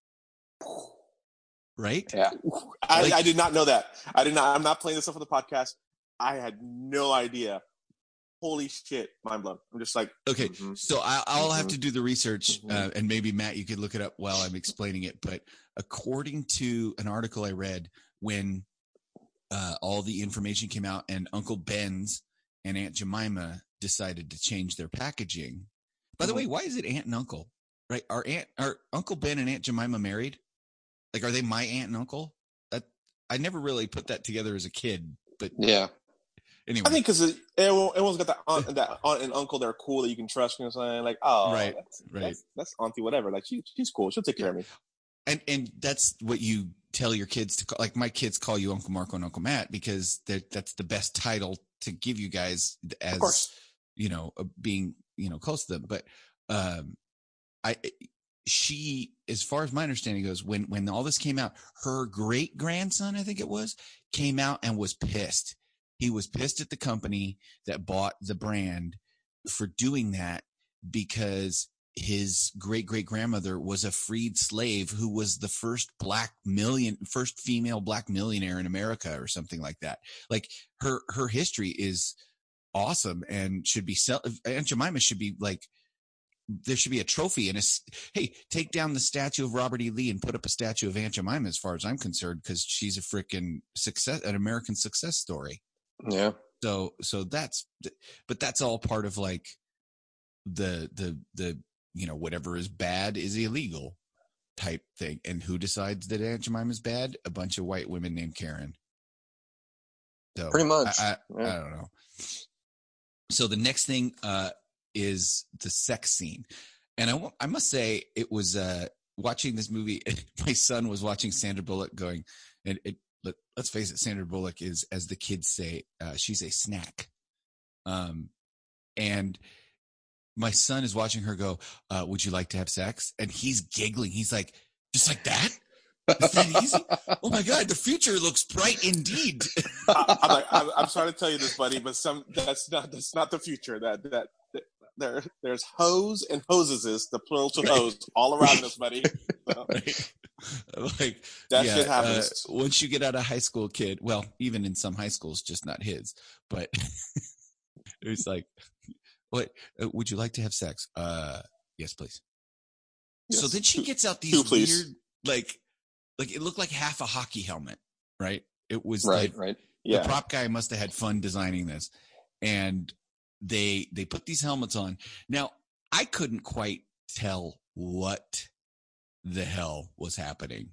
[SPEAKER 6] Right?
[SPEAKER 4] Yeah.
[SPEAKER 5] I did not know that. I'm not playing this up for the podcast. I had no idea. Holy shit. Mind blown. I'm just like,
[SPEAKER 6] okay. So I'll have to do the research, and maybe Matt, you could look it up while I'm explaining it. But according to an article I read, when all the information came out and Uncle Ben's and Aunt Jemima decided to change their packaging. By the way, why is it aunt and uncle? Right? Are Uncle Ben and Aunt Jemima married? Like, are they my aunt and uncle? I never really put that together as a kid, but
[SPEAKER 4] yeah.
[SPEAKER 6] Anyway,
[SPEAKER 5] I think because everyone's got that aunt and uncle that are cool that you can trust. You know what I'm saying? Like, oh,
[SPEAKER 6] right.
[SPEAKER 5] That's auntie, whatever. Like, she's cool. She'll take care of me.
[SPEAKER 6] And that's what you tell your kids to call. Like, my kids call you Uncle Marco and Uncle Matt because that's the best title to give you guys as, being, close to them. But she, as far as my understanding goes, when all this came out, her great grandson, I think it was, came out and was pissed. He was pissed at the company that bought the brand for doing that because his great great grandmother was a freed slave who was the first female black millionaire in America or something like that. Like, her history is awesome and should be Aunt Jemima should be like, there should be a trophy and hey, take down the statue of Robert E. Lee and put up a statue of Aunt Jemima, as far as I'm concerned, because she's a freaking an American success story.
[SPEAKER 4] Yeah.
[SPEAKER 6] So that's all part of like the whatever is bad is illegal type thing. And who decides that Aunt Jemima is bad? A bunch of white women named Karen. So
[SPEAKER 4] pretty much.
[SPEAKER 6] I don't know. So the next thing is the sex scene. And I must say, it was watching this movie, my son was watching Sandra Bullock going, and let's face it, Sandra Bullock is, as the kids say, she's a snack. And my son is watching her go, would you like to have sex? And he's giggling. He's like, just like that? Is that easy? Oh my God, the future looks bright indeed.
[SPEAKER 5] I'm sorry to tell you this, buddy, but that's not the future. There's hose and hoses, the plural to hose, all around us, buddy. So,
[SPEAKER 6] right. Like,
[SPEAKER 5] that shit happens.
[SPEAKER 6] Once you get out of high school, kid, well, even in some high schools, just not his, but it was like, what, would you like to have sex? Yes, please. Yes. So then she gets out these weird, like it looked like half a hockey helmet, right? It was
[SPEAKER 4] right.
[SPEAKER 6] Yeah. The prop guy must have had fun designing this. And they put these helmets on. Now, I couldn't quite tell what the hell was happening.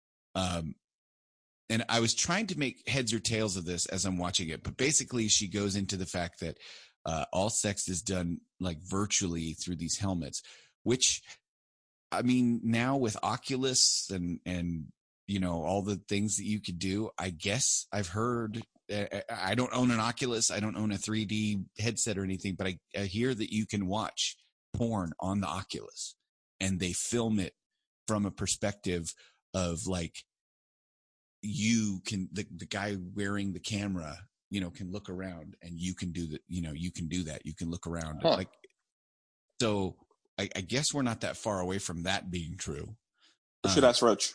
[SPEAKER 6] And I was trying to make heads or tails of this as I'm watching it, but basically she goes into the fact that all sex is done like virtually through these helmets, which, I mean, now with Oculus and all the things that you could do, I guess I've heard, I don't own an Oculus, I don't own a 3D headset or anything, but I hear that you can watch porn on the Oculus and they film it from a perspective of like, you can, the guy wearing the camera, can look around and you can do that, you can do that. You can look around.
[SPEAKER 4] Huh.
[SPEAKER 6] Like, so I guess we're not that far away from that being true.
[SPEAKER 5] You should ask Roach.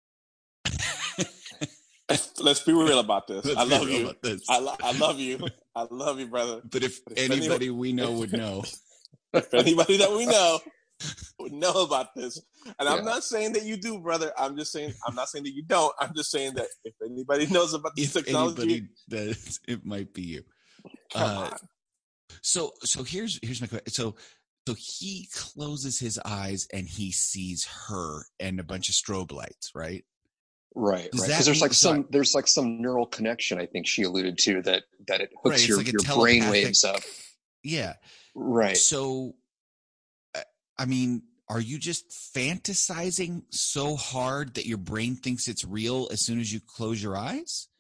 [SPEAKER 5] Let's be real about this. I love you. I love you. I love you, brother.
[SPEAKER 6] But if anybody we know would know.
[SPEAKER 5] If anybody that we know would know about this. And I'm not saying that you do, brother. I'm not saying that you don't. I'm just saying that if anybody knows about this technology,
[SPEAKER 6] it might be you.
[SPEAKER 5] Come on.
[SPEAKER 6] So here's my question. So he closes his eyes and he sees her and a bunch of strobe lights, right?
[SPEAKER 4] Right. Because there's some neural connection, I think she alluded to, that it hooks your brain waves up.
[SPEAKER 6] Yeah.
[SPEAKER 4] Right.
[SPEAKER 6] So, I mean, are you just fantasizing so hard that your brain thinks it's real as soon as you close your eyes?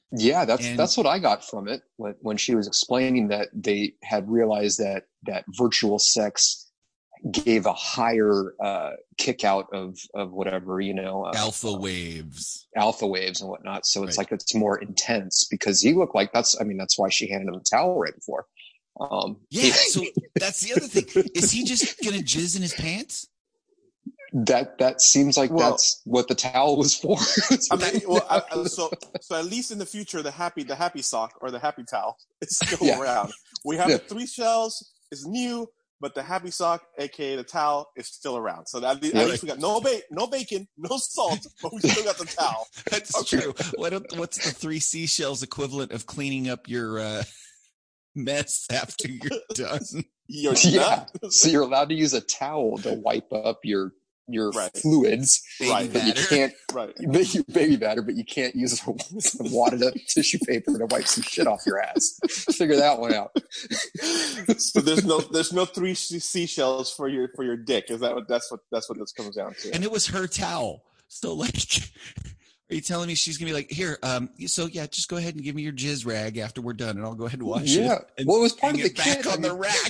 [SPEAKER 4] Yeah, that's what I got from it when she was explaining that they had realized that virtual sex gave a higher kick out of whatever,
[SPEAKER 6] alpha waves
[SPEAKER 4] and whatnot. So it's like it's more intense because he looked like that's why she handed him the towel right before.
[SPEAKER 6] So that's the other thing. Is he just gonna jizz in his pants?
[SPEAKER 4] That seems like that's what the towel was for.
[SPEAKER 5] So at least in the future, the happy sock or the happy towel is still around. We have the 3 shells is new, but the happy sock, aka the towel, is still around. So at least we got no bacon, no salt, but we still got the towel.
[SPEAKER 6] That's true. What's the 3 seashells equivalent of cleaning up your mess after you're done?
[SPEAKER 4] So you're allowed to use a towel to wipe up your fluids,
[SPEAKER 6] baby
[SPEAKER 4] but you can't baby batter, but you can't use some wadded up tissue paper to wipe some shit off your ass. Figure that one out.
[SPEAKER 5] So there's no 3 seashells for your dick. Is that that's what this comes down to?
[SPEAKER 6] And it was her towel. So like, are you telling me she's gonna be like, here? So yeah, just go ahead and give me your jizz rag after we're done, and I'll go ahead and wash it.
[SPEAKER 4] Yeah,
[SPEAKER 6] and
[SPEAKER 4] well, it was part of the
[SPEAKER 6] back
[SPEAKER 4] kit
[SPEAKER 6] on the rack.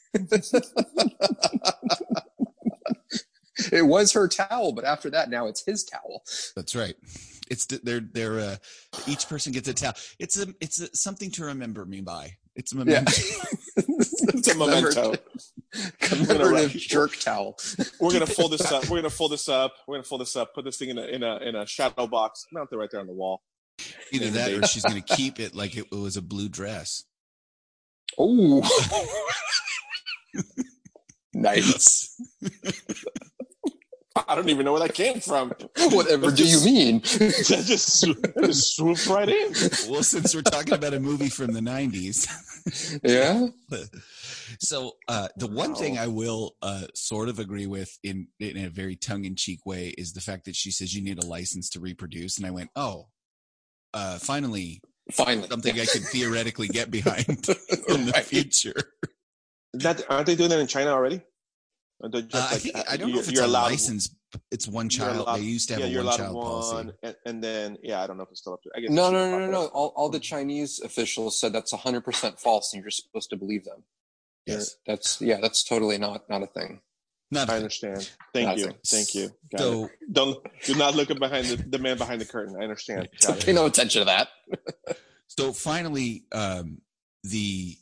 [SPEAKER 4] It was her towel, but after that, now it's his towel.
[SPEAKER 6] That's right. It's they're each person gets a towel. It's something to remember me by. It's a memento.
[SPEAKER 5] It's a memento.
[SPEAKER 4] Commemorative jerk towel.
[SPEAKER 5] We're gonna fold this up. Put this thing in a shadow box. Mount it right there on the wall.
[SPEAKER 6] Either that, or she's gonna keep it like it was a blue dress.
[SPEAKER 4] Oh, nice.
[SPEAKER 5] I don't even know where that came from.
[SPEAKER 4] Whatever do you mean?
[SPEAKER 5] That just swooped right in.
[SPEAKER 6] Well, since we're talking about a movie from the 90s.
[SPEAKER 4] Yeah.
[SPEAKER 6] So the one thing I will sort of agree with in a very tongue-in-cheek way is the fact that she says you need a license to reproduce. And I went, finally something I could theoretically get behind in the future.
[SPEAKER 5] Aren't they doing that in China already?
[SPEAKER 6] I don't know if it's a license. It's one child. They used to have a one-child policy.
[SPEAKER 5] And then, I don't know if it's still up to. I guess
[SPEAKER 4] No. All the Chinese officials said that's 100% false, and you're supposed to believe them.
[SPEAKER 6] Yes,
[SPEAKER 4] that's totally not a thing.
[SPEAKER 5] I understand. Thank you. Do not look behind the man behind the curtain. I understand.
[SPEAKER 4] So pay no attention to that.
[SPEAKER 6] So finally, they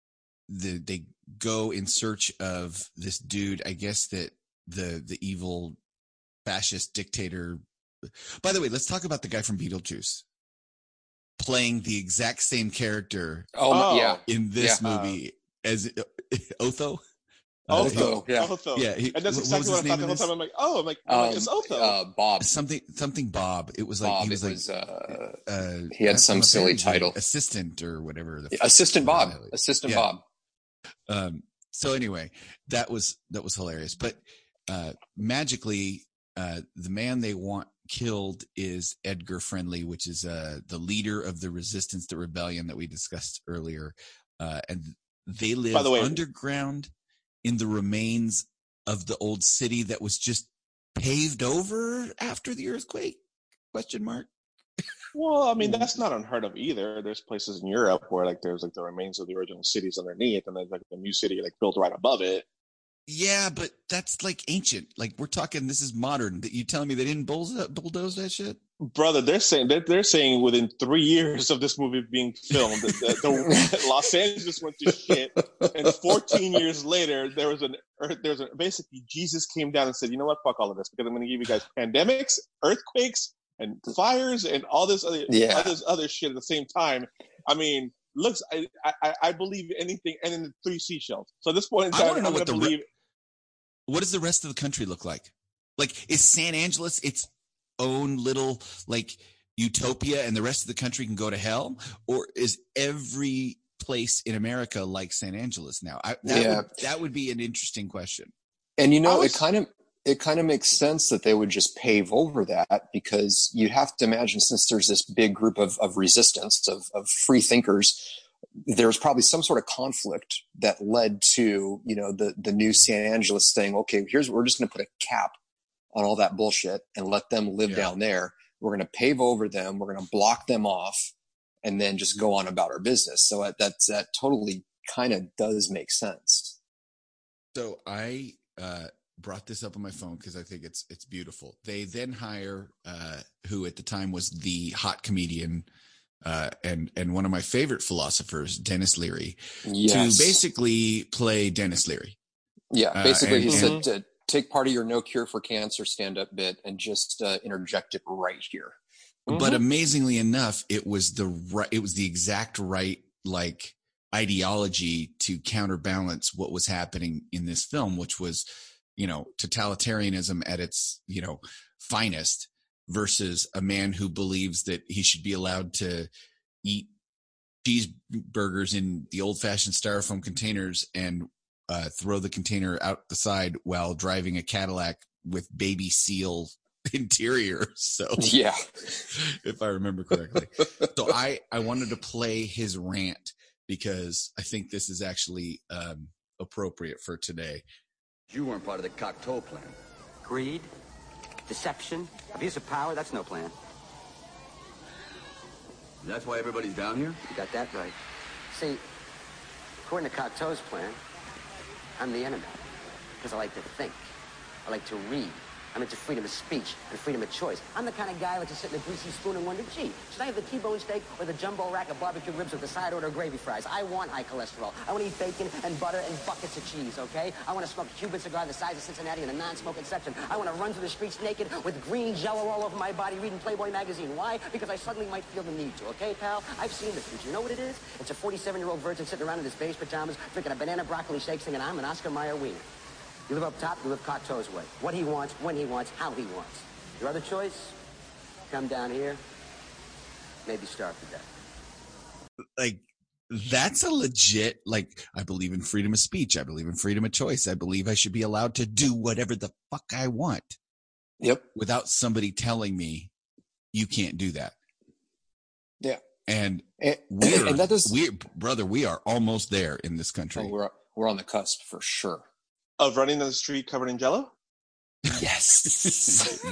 [SPEAKER 6] go in search of this dude. I guess that the evil fascist dictator. By the way, let's talk about the guy from Beetlejuice playing the exact same character. In this movie as Otho.
[SPEAKER 5] Otho.
[SPEAKER 6] Yeah.
[SPEAKER 5] And that's exactly what I thought the whole time. I'm like, it's Otho.
[SPEAKER 6] Bob. Something Bob. It was like
[SPEAKER 4] Bob. He had some silly title.
[SPEAKER 6] Assistant or whatever.
[SPEAKER 4] Assistant Bob. Bob.
[SPEAKER 6] So anyway, that was hilarious. But magically, the man they want killed is Edgar Friendly, which is the leader of the resistance, the rebellion that we discussed earlier. And they live underground in the remains of the old city that was just paved over after the earthquake? ?
[SPEAKER 5] Well, I mean, that's not unheard of either. There's places in Europe where there's the remains of the original cities underneath, and there's the new city built right above it.
[SPEAKER 6] Yeah, but that's ancient. We're talking, this is modern. You telling me they didn't bulldoze that shit?
[SPEAKER 5] Brother, they're saying within 3 years of this movie being filmed, the Los Angeles went to shit, and 14 years later, basically Jesus came down and said, you know what, fuck all of this, because I'm going to give you guys pandemics, earthquakes, and fires, and all this other shit at the same time. I mean, looks, I believe anything, and in the 3 seashells. So at this point in time, I'm going to believe.
[SPEAKER 6] What does the rest of the country look like? Is San Angeles its own little utopia and the rest of the country can go to hell? Or is every place in America like San Angeles now? That would be an interesting question.
[SPEAKER 4] And it kind of makes sense that they would just pave over that, because you have to imagine, since there's this big group of resistance, of free thinkers, there's probably some sort of conflict that led to, the new San Angeles saying, okay, we're just going to put a cap on all that bullshit and let them live down there. We're going to pave over them. We're going to block them off. and then just go on about our business. So that totally kind of does make sense.
[SPEAKER 6] So I brought this up on my phone because I think it's beautiful. They then hire who at the time was the hot comedian and one of my favorite philosophers, Dennis Leary,
[SPEAKER 4] Yes.
[SPEAKER 6] to basically play Dennis Leary.
[SPEAKER 4] Yeah, basically he said to take part of your No Cure for Cancer stand-up bit and just interject it right here.
[SPEAKER 6] But amazingly enough, it was the exact right like ideology to counterbalance what was happening in this film, which was, totalitarianism at its, finest, versus a man who believes that he should be allowed to eat cheeseburgers in the old-fashioned styrofoam containers and throw the container out the side while driving a Cadillac with baby seal interior. So
[SPEAKER 4] yeah,
[SPEAKER 6] if I remember correctly. So I wanted to play his rant because I think this is actually appropriate for today.
[SPEAKER 7] You weren't part of the Cocteau plan. Greed, deception, abuse of power, that's no plan. That's why everybody's down here? You got that right. See, according to Cocteau's plan, I'm the enemy. Because I like to think. I like to read. I'm into freedom of speech and freedom of choice. I'm the kind of guy who likes to sit in a greasy spoon and wonder, gee, should I have the T-bone steak or the jumbo rack of barbecue ribs with the side order of gravy fries? I want high cholesterol. I want to eat bacon and butter and buckets of cheese, okay? I want to smoke a Cuban cigar the size of Cincinnati in the non-smoking section. I want to run through the streets naked with green jello all over my body reading Playboy magazine. Why? Because I suddenly might feel the need to, okay, pal? I've seen the future. You know what it is? It's a 47-year-old virgin sitting around in his beige pajamas drinking a banana broccoli shake singing, I'm an Oscar Mayer wiener. You live up top, you live Cocteau's way. What he wants, when he wants, how he wants. Your other choice? Come down here, maybe starve to death.
[SPEAKER 6] Like, that's a legit, like, I believe in freedom of speech. I believe in freedom of choice. I believe I should be allowed to do whatever the fuck I want.
[SPEAKER 4] Yep.
[SPEAKER 6] Without somebody telling me you can't do that.
[SPEAKER 4] Yeah.
[SPEAKER 6] And we are almost there in this country.
[SPEAKER 4] Oh, we're on the cusp for sure.
[SPEAKER 5] Of running down the street covered in jello?
[SPEAKER 4] Yes.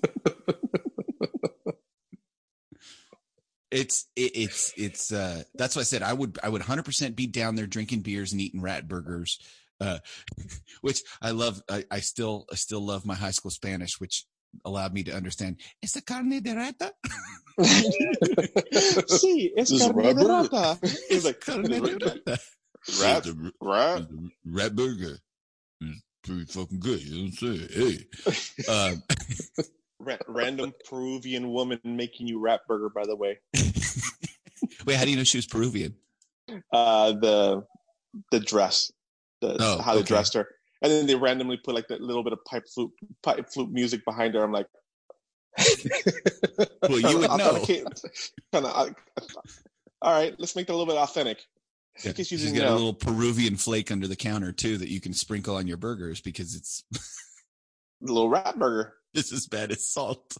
[SPEAKER 6] It's that's why I said I would 100% be down there drinking beers and eating rat burgers, which I love. I still love my high school Spanish, which allowed me to understand. ¿Es carne de rata?
[SPEAKER 5] Sí, es carne de rata. It's like
[SPEAKER 6] carne de rata. Rat burger. It's pretty fucking good. You know what I'm saying? Hey.
[SPEAKER 5] Random Peruvian woman making you rat burger, by the way.
[SPEAKER 6] Wait, how do you know she was Peruvian?
[SPEAKER 5] The dress, how they dressed her, and then they randomly put like that little bit of pipe flute music behind her. I'm like,
[SPEAKER 6] well, you would know.
[SPEAKER 5] All right, let's make that a little bit authentic.
[SPEAKER 6] Yeah, she's got a little Peruvian flake under the counter too that you can sprinkle on your burgers because it's
[SPEAKER 5] a little rat burger.
[SPEAKER 6] It's as bad as salt.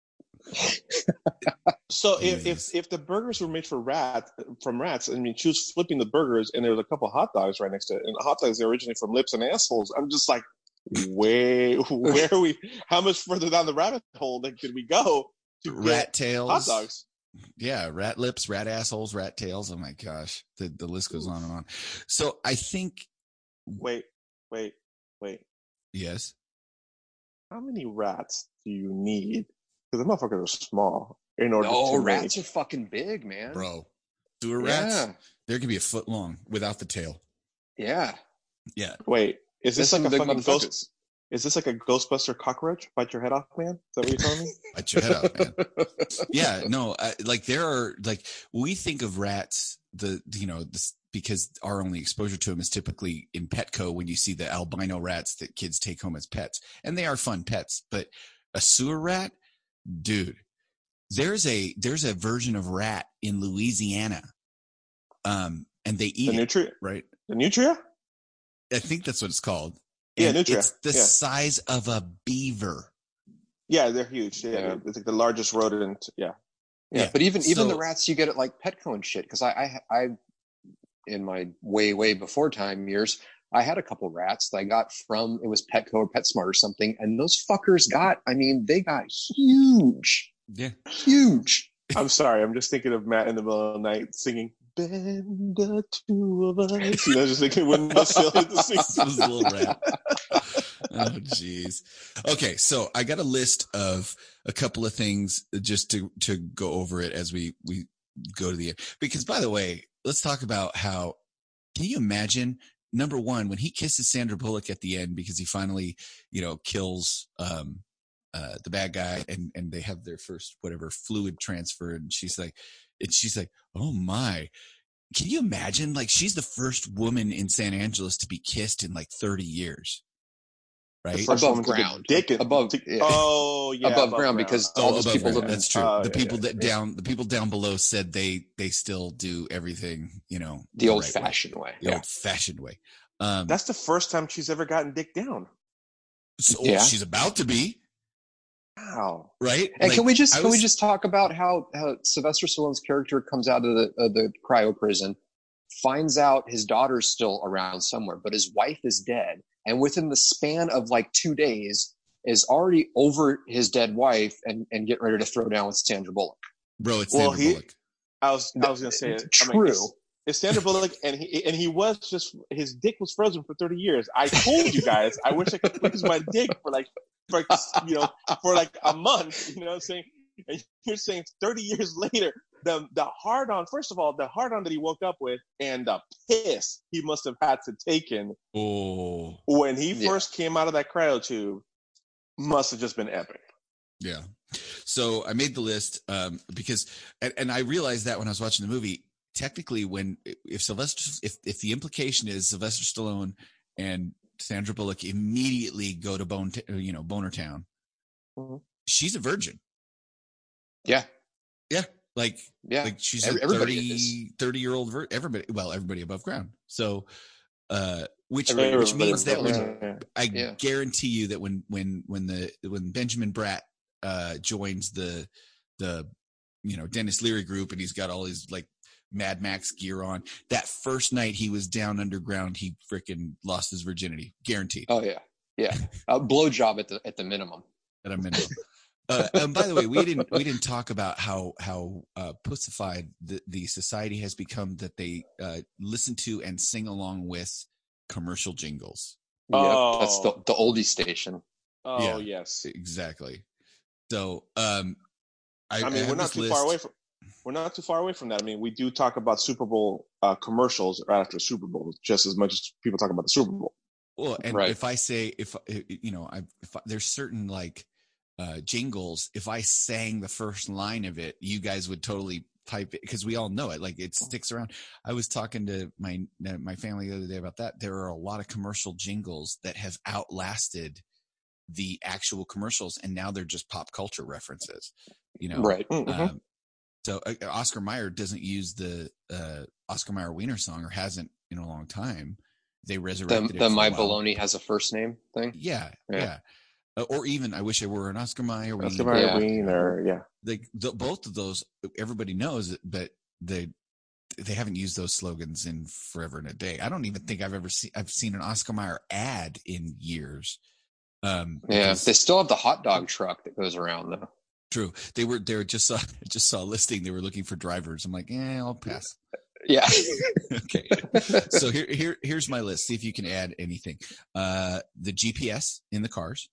[SPEAKER 5] So if the burgers were made from rats, I mean, she was flipping the burgers and there was a couple hot dogs right next to it, and the hot dogs are originally from Lips and Assholes. I'm just like, where are we? How much further down the rabbit hole did we go? To
[SPEAKER 6] rat tails,
[SPEAKER 5] hot dogs.
[SPEAKER 6] Yeah, rat lips, rat assholes, rat tails. Oh my gosh, the list goes on and on. So I think.
[SPEAKER 5] Wait.
[SPEAKER 6] Yes.
[SPEAKER 5] How many rats do you need? Because the motherfuckers are small. In order to
[SPEAKER 4] rats are fucking big, man.
[SPEAKER 6] Bro, sewer rats, there can be a foot long without the tail.
[SPEAKER 4] Yeah.
[SPEAKER 6] Yeah.
[SPEAKER 5] Wait, is this like a fucking
[SPEAKER 4] ghost?
[SPEAKER 5] Is this like a Ghostbuster cockroach? Bite your head off, man? Is that what you're telling me?
[SPEAKER 6] Bite your head off, man. Yeah, no, there are we think of rats, because our only exposure to them is typically in Petco when you see the albino rats that kids take home as pets, and they are fun pets. But a sewer rat, dude, there's a version of rat in Louisiana, and they eat
[SPEAKER 5] the nutria,
[SPEAKER 6] right?
[SPEAKER 5] The nutria?
[SPEAKER 6] I think that's what it's called.
[SPEAKER 5] Yeah,
[SPEAKER 6] and
[SPEAKER 5] nutria.
[SPEAKER 6] It's the size of a beaver.
[SPEAKER 5] Yeah, they're huge. Yeah. It's like the largest rodent. Yeah.
[SPEAKER 4] But even the rats you get at like Petco and shit, because I in my way before time years, I had a couple rats that I got from, it was Petco or PetSmart or something, and those fuckers they got huge.
[SPEAKER 6] Yeah.
[SPEAKER 4] Huge.
[SPEAKER 5] I'm sorry. I'm just thinking of Matt in the middle of the night singing, "Bend the two of us." You know, just thinking when the seal hit the six.
[SPEAKER 6] This was a little rap. Oh, jeez. Okay, so I got a list of a couple of things just to go over it as we go to the end. Because, by the way, let's talk about how. Can you imagine? Number one, when he kisses Sandra Bullock at the end, because he finally, kills the bad guy, and they have their first whatever fluid transfer, and she's like, oh my. Can you imagine? Like, she's the first woman in San Angeles to be kissed in like 30 years. Right?
[SPEAKER 4] Above ground. Above ground, because all those people live in.
[SPEAKER 6] That's true. The people down below said they still do everything,
[SPEAKER 4] the old fashioned way.
[SPEAKER 6] The old fashioned way.
[SPEAKER 5] That's the first time she's ever gotten dick down.
[SPEAKER 6] So, she's about to be.
[SPEAKER 5] Wow.
[SPEAKER 6] Right?
[SPEAKER 4] And can we just talk about how Sylvester Stallone's character comes out of the cryo prison, finds out his daughter's still around somewhere, but his wife is dead. And within the span of like 2 days is already over his dead wife and getting ready to throw down with Sandra Bullock.
[SPEAKER 6] Bro, it's Sandra Bullock.
[SPEAKER 5] I was going to say it.
[SPEAKER 4] True.
[SPEAKER 5] I mean, it's Sandra Bullock, and he was just, his dick was frozen for 30 years. I told you guys, I wish I could freeze my dick for a month, you know what I'm saying? And you're saying 30 years later, the hard on, first of all, the hard on that he woke up with and the piss he must have had to taken when he first came out of that cryo tube must have just been epic.
[SPEAKER 6] Yeah. So I made the list because, and I realized that when I was watching the movie, technically if the implication is Sylvester Stallone and Sandra Bullock immediately go to Boner Town, she's a virgin.
[SPEAKER 4] Yeah.
[SPEAKER 6] Yeah. Like she's a 30-year-old everybody above ground. So, which means that I guarantee you that when Benjamin Bratt joins the Dennis Leary group, and he's got all his like Mad Max gear on, that first night he was down underground, he freaking lost his virginity, guaranteed.
[SPEAKER 4] Oh yeah, blowjob at the minimum.
[SPEAKER 6] At a minimum. And by the way, we didn't talk about how pussified the society has become, that they listen to and sing along with commercial jingles.
[SPEAKER 4] Oh, that's the oldie station.
[SPEAKER 5] Oh,
[SPEAKER 6] yeah,
[SPEAKER 5] yes,
[SPEAKER 6] exactly. So,
[SPEAKER 5] we're not too far away from. We're not too far away from that. I mean, we do talk about Super Bowl commercials right after Super Bowl, just as much as people talk about the Super Bowl.
[SPEAKER 6] Well, and if I say if there's certain like jingles, if I sang the first line of it, you guys would totally type it, because we all know it, like it sticks around. I was talking to my family the other day about that. There are a lot of commercial jingles that have outlasted the actual commercials, and now they're just pop culture references,
[SPEAKER 4] right?
[SPEAKER 6] So Oscar Mayer doesn't use the Oscar Mayer Wiener song, or hasn't in a long time. They resurrected it.
[SPEAKER 4] The My Baloney Has a First Name thing.
[SPEAKER 6] Yeah. Or even I Wish I Were an Oscar Mayer Wiener.
[SPEAKER 5] Oscar Mayer Wiener, yeah.
[SPEAKER 6] Both of those, everybody knows it, but they haven't used those slogans in forever and a day. I don't even think I've seen an Oscar Mayer ad in years.
[SPEAKER 4] They still have the hot dog truck that goes around though.
[SPEAKER 6] True. They just saw a listing. They were looking for drivers. I'm like, I'll pass.
[SPEAKER 4] Yeah.
[SPEAKER 6] Okay. So here's my list. See if you can add anything. The GPS in the cars.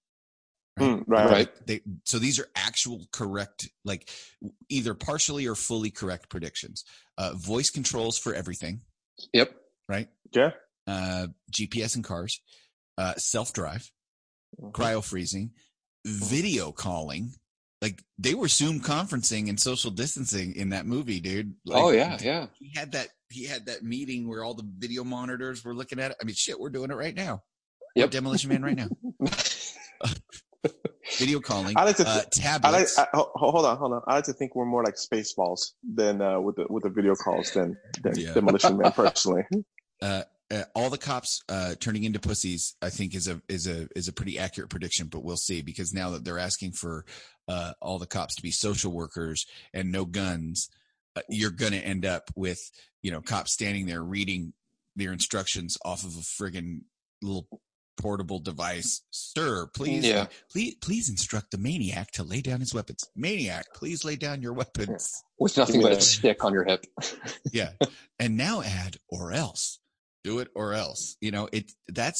[SPEAKER 5] Right.
[SPEAKER 6] So these are actual correct, like either partially or fully correct predictions. Voice controls for everything.
[SPEAKER 4] Yep.
[SPEAKER 6] Right.
[SPEAKER 5] Yeah.
[SPEAKER 6] GPS in cars. Self-drive. Cryo freezing. Video calling. Like they were Zoom conferencing and social distancing in that movie, dude. Like,
[SPEAKER 4] yeah.
[SPEAKER 6] He had that meeting where all the video monitors were looking at it. I mean, shit, we're doing it right now. Yep. Demolition Man right now. Video calling. Tablets.
[SPEAKER 5] Hold on. I like to think we're more like Spaceballs than with the video calls than Demolition Man personally.
[SPEAKER 6] All the cops turning into pussies, I think is a pretty accurate prediction, but we'll see, because now that they're asking for all the cops to be social workers and no guns, you're going to end up with cops standing there reading their instructions off of a friggin' little portable device. Sir, please instruct the maniac to lay down his weapons. Maniac, please lay down your weapons.
[SPEAKER 4] With nothing but a stick on your hip.
[SPEAKER 6] Yeah. And now add or else. Do it or else. You know, is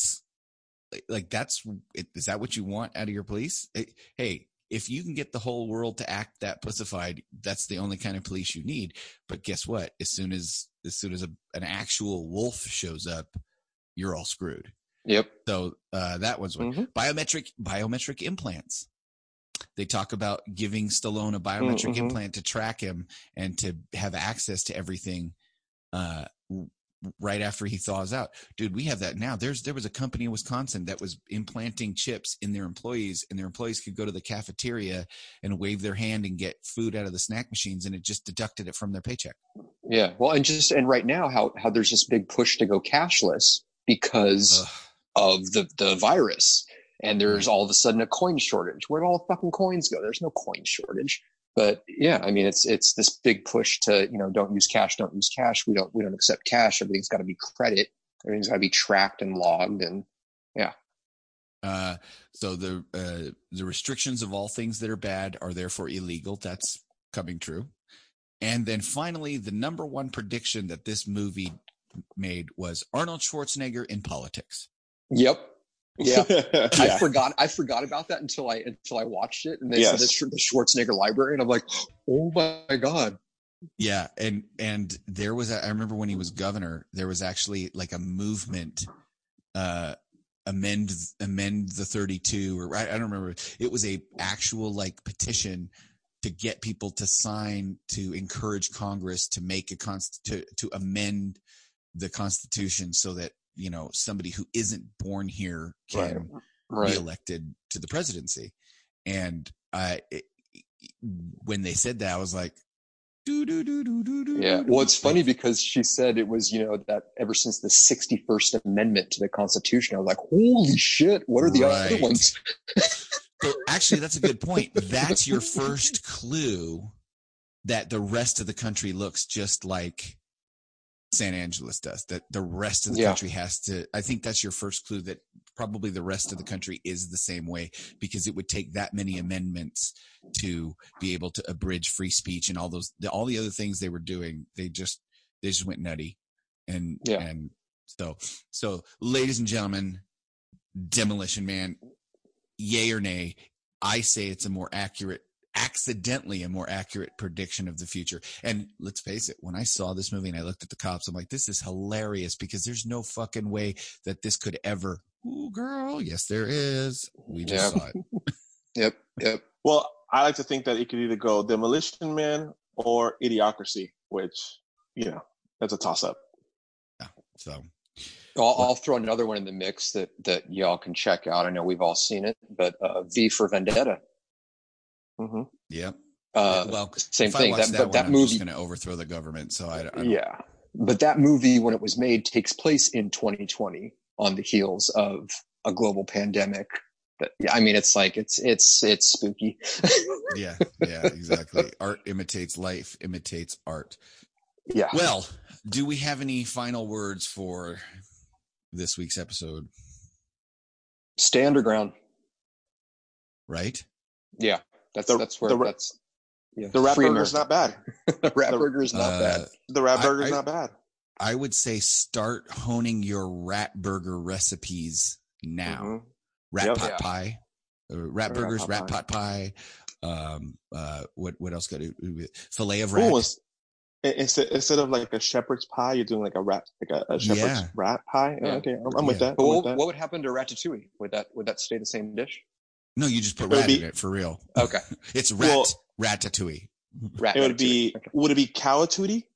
[SPEAKER 6] that what you want out of your police? Hey, if you can get the whole world to act that pussified, that's the only kind of police you need. But guess what? As soon as an actual wolf shows up, you're all screwed.
[SPEAKER 4] Yep.
[SPEAKER 6] So that was one. Biometric implants. They talk about giving Stallone a biometric implant to track him and to have access to everything right after he thaws out. Dude, we have that now. There was a company in Wisconsin that was implanting chips in their employees, and their employees could go to the cafeteria and wave their hand and get food out of the snack machines, and it just deducted it from their paycheck.
[SPEAKER 4] Yeah. Well, and right now how there's this big push to go cashless because of the virus. And there's all of a sudden a coin shortage. Where'd all the fucking coins go? There's no coin shortage. But yeah, I mean, it's this big push to, don't use cash. We don't accept cash. Everything's got to be credit. Everything's got to be tracked and logged. And yeah.
[SPEAKER 6] So the restrictions of all things that are bad are therefore illegal. That's coming true. And then finally, the number one prediction that this movie made was Arnold Schwarzenegger in politics.
[SPEAKER 4] Yep. Yeah. I forgot about that until I watched it, and they said the Schwarzenegger library, and I'm like, oh my God.
[SPEAKER 6] Yeah. And there was, I remember when he was governor, there was actually like a movement, amend the 32, or I don't remember. It was a actual like petition to get people to sign to encourage Congress to make to amend the Constitution so that, somebody who isn't born here can be elected to the presidency. And when they said that, I was like,
[SPEAKER 4] yeah. Well, it's funny because she said it was, that ever since the 61st Amendment to the Constitution, I was like, holy shit, what are the other ones?
[SPEAKER 6] So actually, that's a good point. That's your first clue that the rest of the country looks just like San Angeles does, that the rest of the country has to. I think that's your first clue that probably the rest of the country is the same way, because it would take that many amendments to be able to abridge free speech and all the other things they were doing. They just went nutty. And so ladies and gentlemen, Demolition Man, yay or nay, I say it's accidentally a more accurate prediction of the future. And let's face it, when I saw this movie and I looked at the cops, I'm like, this is hilarious, because there's no fucking way that this could ever. Ooh, girl. Yes, there is. We just saw it.
[SPEAKER 4] Yep.
[SPEAKER 5] Well, I like to think that it could either go Demolition Man or Idiocracy, which, that's a toss up.
[SPEAKER 6] Yeah. So
[SPEAKER 4] I'll throw another one in the mix that y'all can check out. I know we've all seen it, but V for Vendetta.
[SPEAKER 6] Mm-hmm. Yep.
[SPEAKER 4] Well, same thing. That movie
[SPEAKER 6] is going to overthrow the government. So I don't.
[SPEAKER 4] Yeah, but that movie, when it was made, takes place in 2020 on the heels of a global pandemic. But I mean, it's like it's spooky.
[SPEAKER 6] Yeah, exactly. Art imitates life, imitates art.
[SPEAKER 4] Yeah.
[SPEAKER 6] Well, do we have any final words for this week's episode?
[SPEAKER 4] Stay underground.
[SPEAKER 6] Right.
[SPEAKER 4] Yeah. The
[SPEAKER 5] Rat Burger's not bad.
[SPEAKER 4] The Rat Burger is not bad.
[SPEAKER 5] The Rat Burger's not bad.
[SPEAKER 6] I would say start honing your Rat Burger recipes now.
[SPEAKER 5] Mm-hmm.
[SPEAKER 6] Rat pot pie, rat burgers, rat pot pie. What else got to fillet of rat?
[SPEAKER 5] Instead of like a shepherd's pie, you're doing like a rat, like a shepherd's rat pie. Yeah. Okay, I'm with that.
[SPEAKER 4] What would happen to ratatouille? Would that stay the same dish?
[SPEAKER 6] No, you just put rat in it for real.
[SPEAKER 4] Okay.
[SPEAKER 6] It's ratatouille.
[SPEAKER 5] Would it be cowatouille?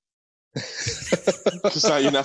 [SPEAKER 5] Because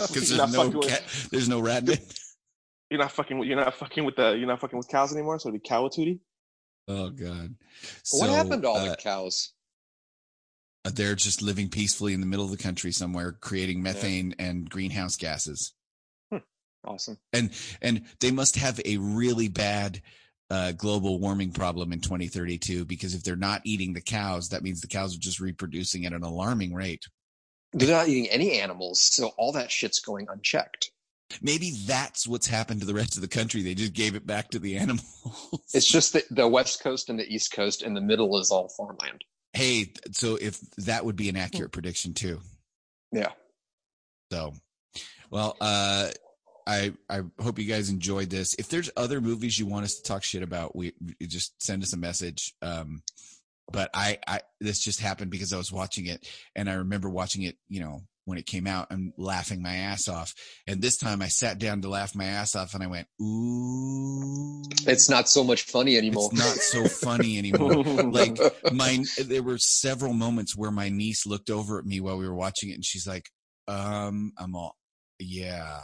[SPEAKER 6] there's no rat in it.
[SPEAKER 5] You're not fucking with cows anymore, so it'd be cowatouille.
[SPEAKER 6] Oh God.
[SPEAKER 4] What happened to all the cows?
[SPEAKER 6] They're just living peacefully in the middle of the country somewhere, creating methane and greenhouse gases.
[SPEAKER 4] Awesome.
[SPEAKER 6] And they must have a really bad global warming problem in 2032, because if they're not eating the cows, that means the cows are just reproducing at an alarming rate.
[SPEAKER 4] They're not eating any animals, so all that shit's going unchecked.
[SPEAKER 6] Maybe that's what's happened to the rest of the country. They just gave it back to the animals.
[SPEAKER 4] It's just the West Coast and the East Coast, and the middle is all farmland.
[SPEAKER 6] Hey, so if that would be an accurate prediction too.
[SPEAKER 4] Yeah.
[SPEAKER 6] So, well, I hope you guys enjoyed this. If there's other movies you want us to talk shit about, we just send us a message. But this just happened because I was watching it, and I remember watching it, when it came out, and laughing my ass off. And this time I sat down to laugh my ass off, and I went, ooh.
[SPEAKER 4] It's not so much funny anymore.
[SPEAKER 6] It's not so funny anymore. Like there were several moments where my niece looked over at me while we were watching it, and she's like, I'm all, yeah.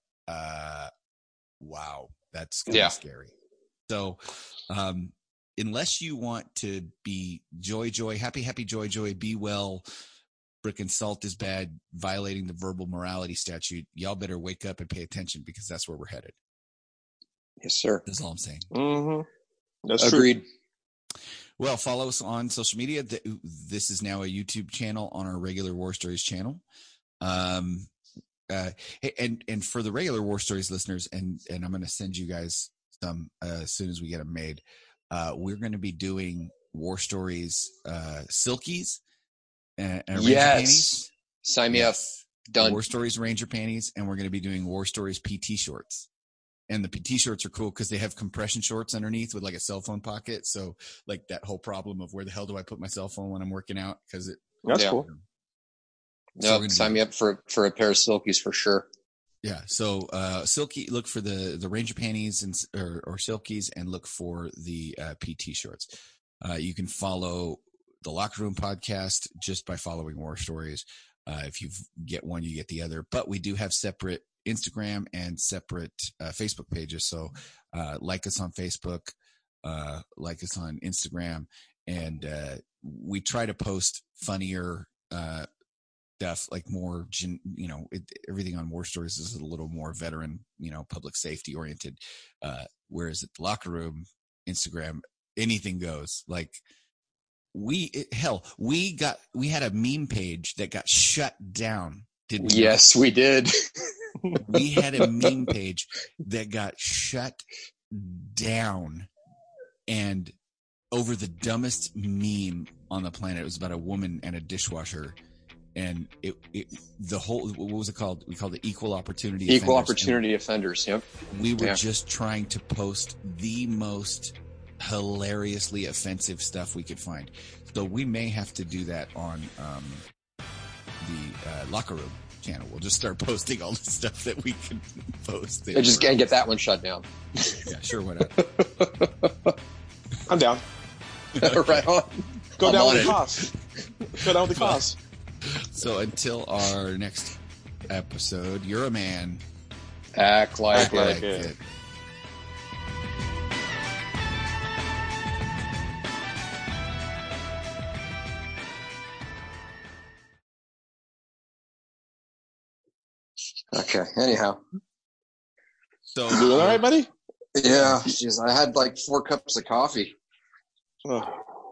[SPEAKER 6] Wow. That's kind of scary. So, unless you want to be joy, happy, joy, be well, frickin' salt is bad, violating the verbal morality statute, y'all better wake up and pay attention, because that's where we're headed.
[SPEAKER 4] Yes, sir.
[SPEAKER 6] That's all I'm saying.
[SPEAKER 5] Mm-hmm. That's
[SPEAKER 4] Agreed.
[SPEAKER 5] True.
[SPEAKER 6] Well, follow us on social media. This is now a YouTube channel on our regular War Stories channel. And for the regular War Stories listeners, and I'm going to send you guys some as soon as we get them made. We're going to be doing War Stories silkies and Ranger panties.
[SPEAKER 4] Sign me up. Done.
[SPEAKER 6] War Stories Ranger panties, and we're going to be doing War Stories PT shorts. And the PT shorts are cool because they have compression shorts underneath with like a cell phone pocket. So like that whole problem of where the hell do I put my cell phone when I'm working out? Because
[SPEAKER 5] that's cool.
[SPEAKER 4] No, sign me up for a pair of silkies for sure.
[SPEAKER 6] Yeah. So, silky, look for the Ranger panties or silkies, and look for the PT shorts. You can follow the Locker Room podcast just by following War Stories. If you get one, you get the other, but we do have separate Instagram and separate Facebook pages. So, like us on Facebook, like us on Instagram, and we try to post funnier, stuff, like more, everything on War Stories is a little more veteran, public safety oriented. Whereas at the Locker Room, Instagram, anything goes. Like we had a meme page that got shut down. Didn't we?
[SPEAKER 4] Yes, we did.
[SPEAKER 6] We had a meme page that got shut down, and over the dumbest meme on the planet. It was about a woman and a dishwasher. And what was it called? We called it Equal Opportunity Offenders.
[SPEAKER 4] Equal Opportunity Offenders, yep.
[SPEAKER 6] We were just trying to post the most hilariously offensive stuff we could find. So we may have to do that on the Locker Room channel. We'll just start posting all the stuff that we can post.
[SPEAKER 4] And just get that one shut down.
[SPEAKER 6] Yeah, sure, why not?
[SPEAKER 5] I'm down.
[SPEAKER 4] Right on.
[SPEAKER 5] Go down with the cost. Go down with the cost.
[SPEAKER 6] So until our next episode, you're a man.
[SPEAKER 4] Act like
[SPEAKER 5] it.
[SPEAKER 4] Okay, anyhow.
[SPEAKER 6] So,
[SPEAKER 5] you doing all right, buddy?
[SPEAKER 4] Yeah, geez, I had like 4 cups of coffee.
[SPEAKER 5] Oh.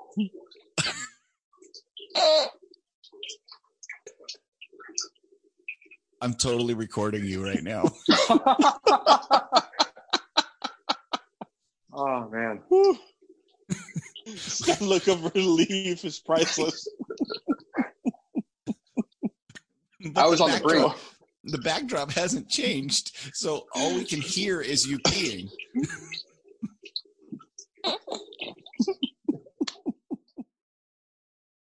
[SPEAKER 6] I'm totally recording you right now.
[SPEAKER 4] Oh, man.
[SPEAKER 5] That look of relief is priceless.
[SPEAKER 4] I was on the brink.
[SPEAKER 6] The backdrop hasn't changed, so all we can hear is you peeing.